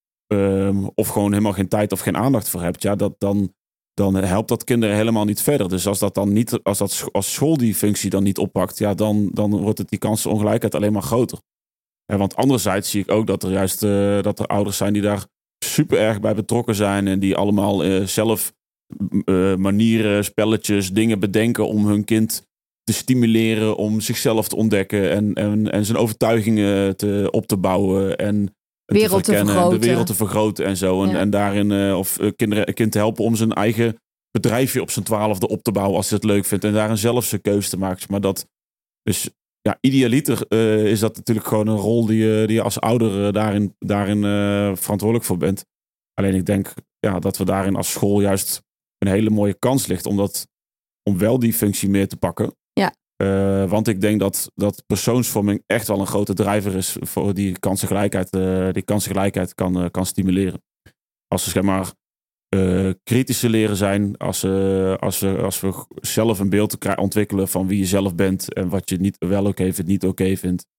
Um, of gewoon helemaal geen tijd of geen aandacht voor hebt. Ja, dat, dan, dan helpt dat kinderen helemaal niet verder. Dus als dat dan niet, als dat als school die functie dan niet oppakt, ja, dan, dan wordt het die kansenongelijkheid alleen maar groter. Ja, want anderzijds zie ik ook dat er juist uh, dat er ouders zijn die daar super erg bij betrokken zijn en die allemaal uh, zelf uh, manieren, spelletjes, dingen bedenken om hun kind te stimuleren, om zichzelf te ontdekken en, en, en zijn overtuigingen te, op te bouwen en wereld te vergroten. De wereld te vergroten en zo. En, ja. en daarin uh, of uh, kinderen, een kind te helpen om zijn eigen bedrijfje op zijn twaalfde op te bouwen als hij het leuk vindt en daarin zelf zijn keuze te maken. Maar dat dus ja, idealiter uh, is dat natuurlijk gewoon een rol die, uh, die je als ouder uh, daarin, daarin uh, verantwoordelijk voor bent. Alleen ik denk ja, dat we daarin als school juist een hele mooie kans ligt om, dat, om wel die functie meer te pakken. Ja. Uh, want ik denk dat, dat persoonsvorming echt wel een grote drijver is voor die kansengelijkheid, uh, die kansengelijkheid kan, uh, kan stimuleren. Als we zeg maar uh, kritische leren zijn, als, uh, als, we, als we zelf een beeld krijgen, ontwikkelen van wie je zelf bent en wat je niet wel oké okay vindt, niet oké okay vindt,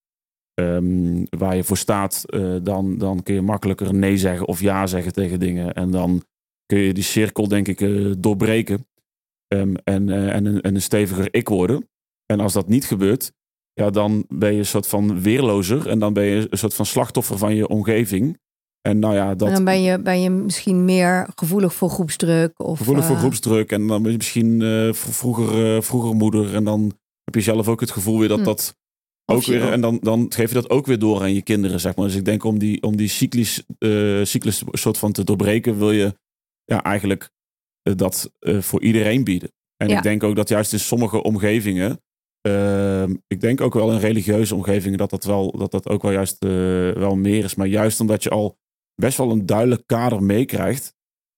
um, waar je voor staat, uh, dan, dan kun je makkelijker nee zeggen of ja zeggen tegen dingen. En dan kun je die cirkel denk ik uh, doorbreken um, en, uh, en, een, en een steviger ik worden. En als dat niet gebeurt, ja, dan ben je een soort van weerlozer. En dan ben je een soort van slachtoffer van je omgeving. En, nou ja, dat, en dan ben je, ben je misschien meer gevoelig voor groepsdruk. Of, gevoelig voor uh... groepsdruk. En dan ben je misschien uh, vroeger, uh, vroeger moeder. En dan heb je zelf ook het gevoel weer dat hm. dat ook weer... Ook. En dan, dan geef je dat ook weer door aan je kinderen, zeg maar. Dus ik denk om die, om die cyclus, uh, cyclus soort van te doorbreken, wil je ja, eigenlijk uh, dat uh, voor iedereen bieden. En ja. ik denk ook dat juist in sommige omgevingen... Uh, ik denk ook wel in religieuze omgevingen dat dat, wel, dat, dat ook wel juist uh, wel meer is. Maar juist omdat je al best wel een duidelijk kader meekrijgt,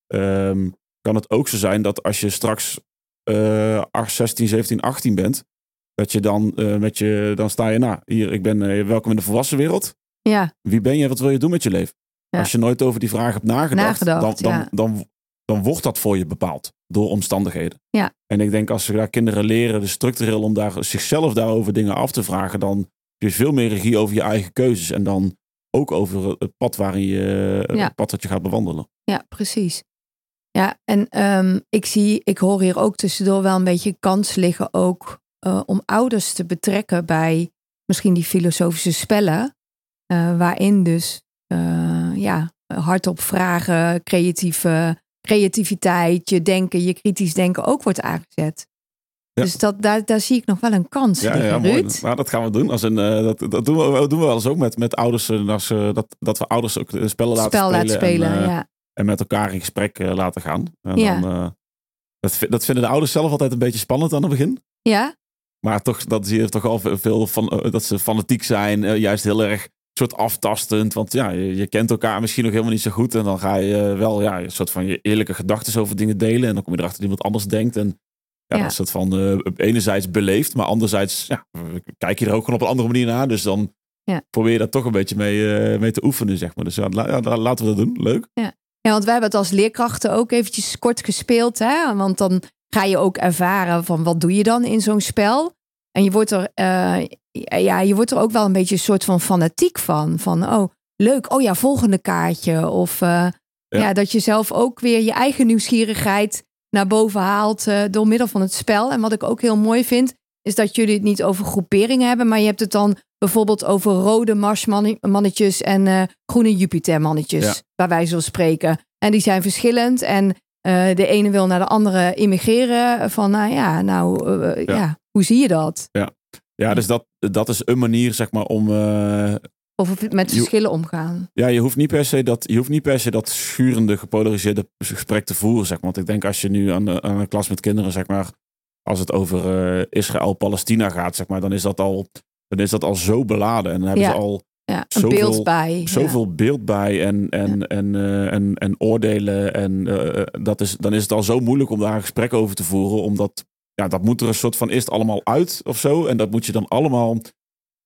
um, kan het ook zo zijn dat als je straks uh, zestien, zeventien, achttien bent, dat je dan uh, met je, dan sta je, nou, hier, ik ben uh, welkom in de volwassen wereld. Ja. Wie ben je, wat wil je doen met je leven? Ja. Als je nooit over die vraag hebt nagedacht, nagedacht dan, dan, ja. dan, dan, dan wordt dat voor je bepaald door omstandigheden. Ja. En ik denk als ze daar kinderen leren, dus structureel om daar, zichzelf daarover dingen af te vragen, dan heb je veel meer regie over je eigen keuzes en dan ook over het pad waarin je, ja. het pad dat je gaat bewandelen. Ja, precies. Ja, en um, ik zie, ik hoor hier ook tussendoor wel een beetje kans liggen ook uh, om ouders te betrekken bij misschien die filosofische spellen, uh, waarin dus uh, ja, hardop vragen, creatieve creativiteit, je denken, je kritisch denken ook wordt aangezet. Ja. Dus dat, daar, daar zie ik nog wel een kans. Ja, ja, mooi. Nou, dat gaan we doen. Als een, uh, dat dat doen, we, doen we wel eens ook met, met ouders. Als, uh, dat, dat we ouders ook spellen laten Spel spelen. Laten spelen en, uh, ja. en met elkaar in gesprek uh, laten gaan. En ja. dan, uh, dat, dat vinden de ouders zelf altijd een beetje spannend aan het begin. Ja. Maar toch, dat zie je toch al veel van, uh, dat ze fanatiek zijn. Uh, juist heel erg soort aftastend. Want ja, je, je kent elkaar misschien nog helemaal niet zo goed. En dan ga je uh, wel ja, een soort van je eerlijke gedachten over dingen delen. En dan kom je erachter dat iemand anders denkt. En ja, ja. dat is het van uh, enerzijds beleefd. Maar anderzijds ja, kijk je er ook gewoon op een andere manier naar. Dus dan ja. probeer je daar toch een beetje mee, uh, mee te oefenen, zeg maar. Dus ja, la, ja, laten we dat doen. Leuk. Ja. ja, want wij hebben het als leerkrachten ook eventjes kort gespeeld. Hè? Want dan ga je ook ervaren van wat doe je dan in zo'n spel. En je wordt er, uh, ja, je wordt er ook wel een beetje een soort van fanatiek van. Van, oh, leuk. Oh ja, volgende kaartje. Of uh, ja. ja, dat je zelf ook weer je eigen nieuwsgierigheid naar boven haalt uh, door middel van het spel. En wat ik ook heel mooi vind, is dat jullie het niet over groeperingen hebben. Maar je hebt het dan bijvoorbeeld over rode Marsmannetjes en uh, groene Jupitermannetjes. Ja. Bij wijze van spreken. En die zijn verschillend. En uh, de ene wil naar de andere immigreren. Van, nou ja, nou, uh, ja. ja. Hoe zie je dat? Ja, ja dus dat, dat is een manier, zeg maar, om... Uh, of met verschillen je, omgaan. Ja, je hoeft niet per se dat, je hoeft niet per se dat schurende, gepolariseerde gesprek te voeren, zeg maar. Want ik denk als je nu aan, de, aan een klas met kinderen, zeg maar, als het over uh, Israël-Palestina gaat, zeg maar, dan is dat al, dan is dat al zo beladen. En dan hebben ja. ze al ja, een zoveel, beeld bij. Zoveel ja. beeld bij en, en, ja. en, uh, en, en oordelen. En uh, dat is, dan is het al zo moeilijk om daar een gesprek over te voeren, omdat ja, dat moet er een soort van eerst allemaal uit of zo. En dat moet je dan allemaal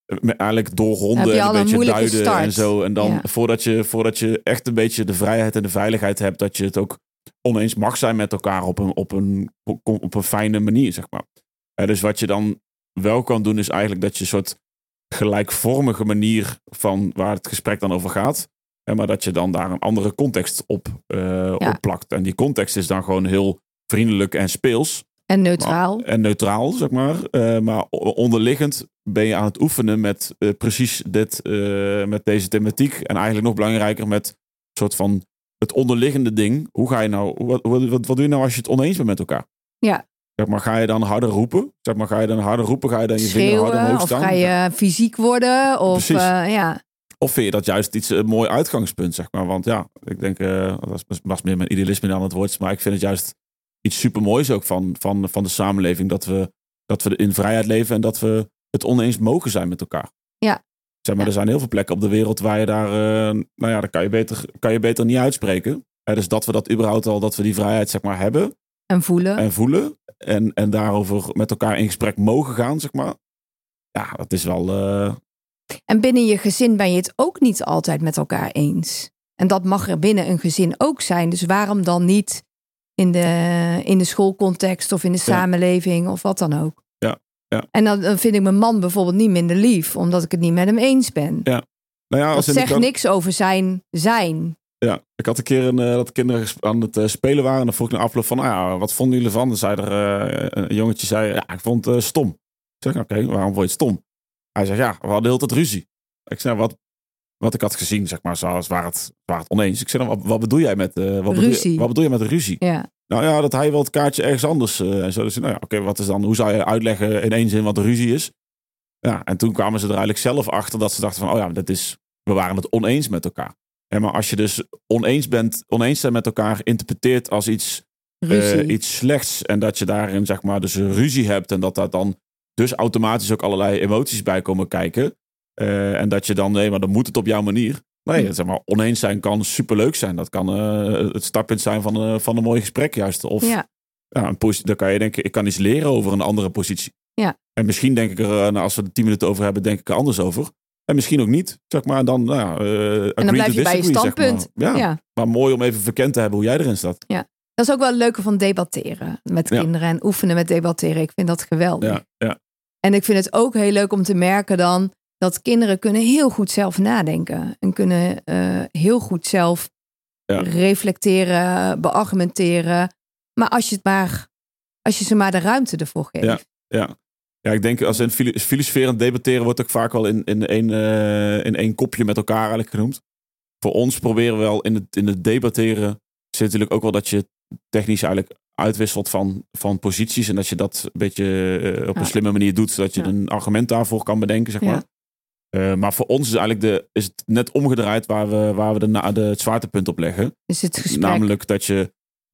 eigenlijk doorronden en een beetje duiden start. En zo. En dan ja. voordat, je, voordat je echt een beetje de vrijheid en de veiligheid hebt, dat je het ook oneens mag zijn met elkaar op een, op een, op een fijne manier, zeg maar. Uh, dus wat je dan wel kan doen, is eigenlijk dat je een soort gelijkvormige manier van waar het gesprek dan over gaat. Uh, maar dat je dan daar een andere context op, uh, ja. op plakt. En die context is dan gewoon heel vriendelijk en speels. En neutraal. Maar, en neutraal, zeg maar. Uh, maar onderliggend ben je aan het oefenen met uh, precies dit, uh, met deze thematiek. En eigenlijk nog belangrijker met een soort van het onderliggende ding. Hoe ga je nou, wat, wat, wat, wat doe je nou als je het oneens bent met elkaar? Ja. Zeg maar, ga je dan harder roepen? Zeg maar, ga je dan harder roepen? Ga je dan je vinger harder omhoog staan? Of ga je fysiek worden? Of, uh, ja. Of vind je dat juist iets een mooi uitgangspunt, zeg maar? Want ja, ik denk, uh, dat was meer mijn idealisme dan het woord. Maar ik vind het juist iets supermoois ook van, van, van de samenleving. Dat we, dat we in vrijheid leven en dat we het oneens mogen zijn met elkaar. Ja. Zeg maar, ja. Er zijn heel veel plekken op de wereld waar je daar, uh, nou ja, daar kan je beter, kan je beter niet uitspreken. Uh, dus dat we dat überhaupt al, dat we die vrijheid, zeg maar, hebben. En voelen. En voelen. En, en daarover met elkaar in gesprek mogen gaan, zeg maar. Ja, dat is wel... Uh... En binnen je gezin ben je het ook niet altijd met elkaar eens. En dat mag er binnen een gezin ook zijn. Dus waarom dan niet in de, in de schoolcontext of in de samenleving ja. of wat dan ook. Ja, ja. En dan, dan vind ik mijn man bijvoorbeeld niet minder lief, omdat ik het niet met hem eens ben. Ja. Nou ja, als dat zegt kan... niks over zijn zijn. Ja, ik had een keer een, uh, dat kinderen aan het uh, spelen waren. En dan vroeg ik na afloop van, nou ja, wat vonden jullie ervan? Dan zei er, uh, een jongetje zei, ja, ik vond het uh, stom. Ik zeg, oké, okay, waarom vond je het stom? Hij zei, ja, we hadden heel tijd ruzie. Ik zei, wat, wat ik had gezien, zeg maar, zoals waar het, waar het oneens. Ik zei, wat, wat bedoel jij met uh, wat ruzie? Bedoel je, wat bedoel je met ruzie? Ja. Nou ja, dat hij wel het kaartje ergens anders. Uh, en zo. Dus, nou ja, oké, okay, wat is dan? Hoe zou je uitleggen in één zin wat de ruzie is? Ja, en toen kwamen ze er eigenlijk zelf achter dat ze dachten van, oh ja, dat is, we waren het oneens met elkaar. En maar als je dus oneens bent, oneens zijn met elkaar interpreteert als iets, uh, iets slechts en dat je daarin, zeg maar, dus ruzie hebt en dat daar dan dus automatisch ook allerlei emoties bij komen kijken. Uh, en dat je dan, nee, maar dan moet het op jouw manier. Nee, zeg maar, oneens zijn kan superleuk zijn. Dat kan uh, het startpunt zijn van, uh, van een mooi gesprek juist. Of ja. Ja, een posi- dan kan je denken, ik kan iets leren over een andere positie. Ja. En misschien denk ik er, uh, nou, als we er tien minuten over hebben, denk ik er anders over. En misschien ook niet, zeg maar. Dan, nou ja, uh, en dan blijf je bij je standpunt. Zeg maar. Ja, ja. Maar mooi om even verkend te hebben hoe jij erin staat. Ja. Dat is ook wel het leuke van debatteren met ja. kinderen en oefenen met debatteren. Ik vind dat geweldig. Ja, ja. En ik vind het ook heel leuk om te merken dan dat kinderen kunnen heel goed zelf nadenken. En kunnen uh, heel goed zelf ja. reflecteren, beargumenteren. Maar als je, het maar, als je ze maar de ruimte ervoor geeft. Ja, ja. ja ik denk als in filosoferend debatteren wordt ook vaak wel in, in, één, uh, in één kopje met elkaar eigenlijk genoemd. Voor ons proberen we wel in het, in het debatteren zit natuurlijk ook wel dat je technisch eigenlijk uitwisselt van, van posities. En dat je dat een beetje uh, op ja. een slimme manier doet. Zodat je ja. een argument daarvoor kan bedenken, zeg maar. Ja. Uh, maar voor ons is eigenlijk de, is het net omgedraaid waar we, waar we de, de, het zwaartepunt op leggen. Is het gesprek. Namelijk dat je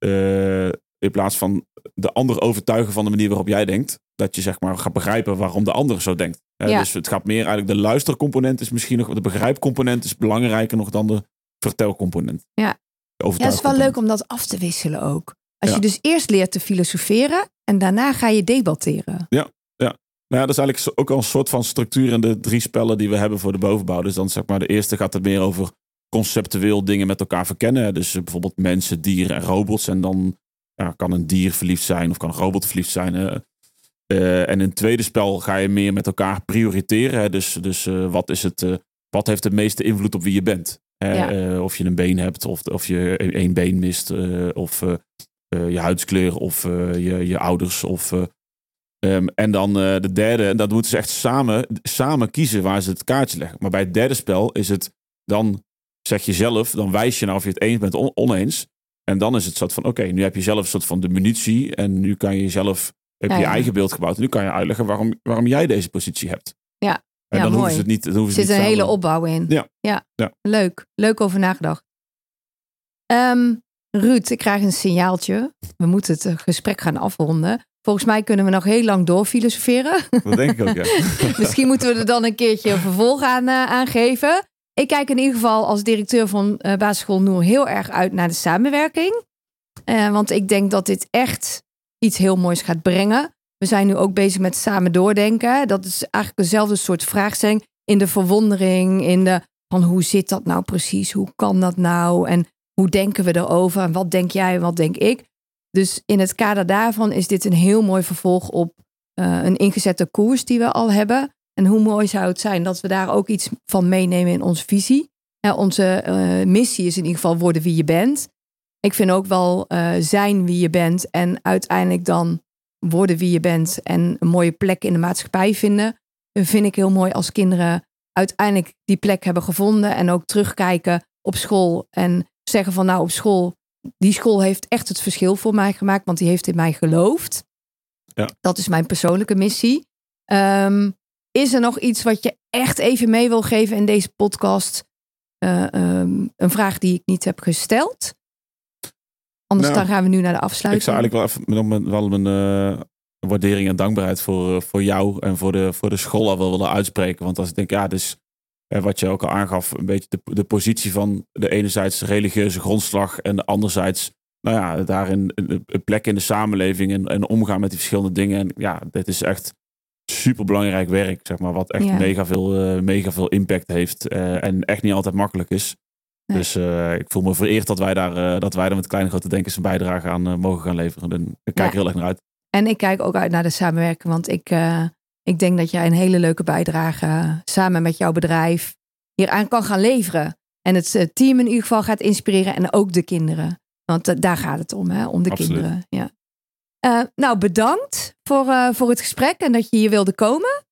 uh, in plaats van de ander overtuigen van de manier waarop jij denkt. Dat je zeg maar gaat begrijpen waarom de ander zo denkt. Uh, ja. Dus het gaat meer eigenlijk de luistercomponent is misschien nog. De begrijpcomponent is belangrijker nog dan de vertelcomponent. Ja. Ja, het is wel leuk om dat af te wisselen ook. Als ja. je dus eerst leert te filosoferen en daarna ga je debatteren. Ja, ja. Nou ja, dat is eigenlijk ook al een soort van structuur in de drie spellen die we hebben voor de bovenbouw. Dus dan zeg maar de eerste gaat het meer over conceptueel dingen met elkaar verkennen. Dus bijvoorbeeld mensen, dieren en robots. En dan ja, kan een dier verliefd zijn of kan een robot verliefd zijn. Uh, uh, en in het tweede spel ga je meer met elkaar prioriteren. Hè. Dus, dus uh, wat, is het, uh, wat heeft de meeste invloed op wie je bent? Uh, ja. uh, of je een been hebt, of, of je één been mist, uh, of uh, uh, je huidskleur, of uh, je, je ouders. Of, uh, um, en dan uh, de derde, en dat moeten ze echt samen, samen kiezen waar ze het kaartje leggen. Maar bij het derde spel is het, dan zeg je zelf, dan wijs je nou of je het eens bent of oneens. En dan is het soort van, oké, okay, nu heb je zelf een soort van de munitie en nu kan je zelf, heb je ja, ja. je eigen beeld gebouwd. En nu kan je uitleggen waarom, waarom jij deze positie hebt. Ja. En ja, dan mooi. hoeven ze het niet. Dan hoeven er zit ze niet een samen. hele opbouw in. Ja. Ja. ja. Leuk. Leuk over nagedacht. Um, Ruud, ik krijg een signaaltje. We moeten het gesprek gaan afronden. Volgens mij kunnen we nog heel lang doorfilosoferen. Dat denk ik ook, ja. Misschien moeten we er dan een keertje een vervolg aan, uh, aan geven. Ik kijk in ieder geval als directeur van uh, basisschool Noor heel erg uit naar de samenwerking. Uh, want ik denk dat dit echt iets heel moois gaat brengen. We zijn nu ook bezig met samen doordenken. Dat is eigenlijk dezelfde soort vraagstelling. In de verwondering, in de van hoe zit dat nou precies? Hoe kan dat nou? En hoe denken we erover? En wat denk jij en wat denk ik? Dus in het kader daarvan is dit een heel mooi vervolg op uh, een ingezette koers die we al hebben. En hoe mooi zou het zijn dat we daar ook iets van meenemen in onze visie. Ja, onze uh, missie is in ieder geval worden wie je bent. Ik vind ook wel uh, zijn wie je bent en uiteindelijk dan worden wie je bent en een mooie plek in de maatschappij vinden. Dat vind ik heel mooi als kinderen uiteindelijk die plek hebben gevonden en ook terugkijken op school en zeggen van nou op school, die school heeft echt het verschil voor mij gemaakt, want die heeft in mij geloofd. Ja. Dat is mijn persoonlijke missie. Um, is er nog iets wat je echt even mee wil geven in deze podcast? Uh, um, een vraag die ik niet heb gesteld. Anders nou, dan gaan we nu naar de afsluiting. Ik zou eigenlijk wel even met, wel mijn uh, waardering en dankbaarheid voor, uh, voor jou en voor de, voor de school al wel willen uitspreken. Want als ik denk, ja, dus uh, wat je ook al aangaf, een beetje de, de positie van de enerzijds religieuze grondslag en de anderzijds, nou ja, daarin een, een plek in de samenleving en, en omgaan met die verschillende dingen. En ja, dit is echt super belangrijk werk, zeg maar, wat echt ja. mega veel, uh, mega veel impact heeft uh, en echt niet altijd makkelijk is. Nee. Dus uh, ik voel me vereerd dat wij daar, uh, dat wij daar met Kleine Grote Denkers een bijdrage aan uh, mogen gaan leveren. En ik kijk ja. er heel erg naar uit. En ik kijk ook uit naar de samenwerking, want ik, uh, ik denk dat jij een hele leuke bijdrage uh, samen met jouw bedrijf hieraan kan gaan leveren. En het uh, team in ieder geval gaat inspireren en ook de kinderen. Want uh, daar gaat het om, hè, om de Absoluut. kinderen. Ja. Uh, nou, bedankt voor, uh, voor het gesprek en dat je hier wilde komen.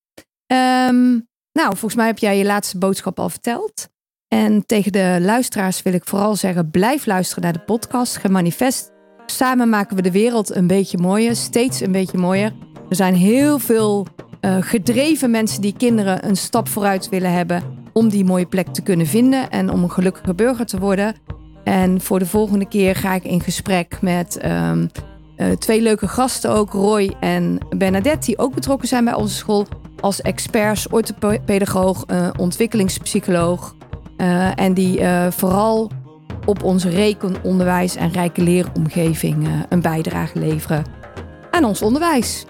Um, nou, volgens mij heb jij je laatste boodschap al verteld. En tegen de luisteraars wil ik vooral zeggen, blijf luisteren naar de podcast Gemanifest. Samen maken we de wereld een beetje mooier, steeds een beetje mooier. Er zijn heel veel uh, gedreven mensen die kinderen een stap vooruit willen hebben om die mooie plek te kunnen vinden en om een gelukkige burger te worden. En voor de volgende keer ga ik in gesprek met um, uh, twee leuke gasten ook, Roy en Bernadette, die ook betrokken zijn bij onze school als experts, orthopedagoog, uh, ontwikkelingspsycholoog. Uh, en die uh, vooral op ons rekenonderwijs en rijke leeromgeving uh, een bijdrage leveren aan ons onderwijs.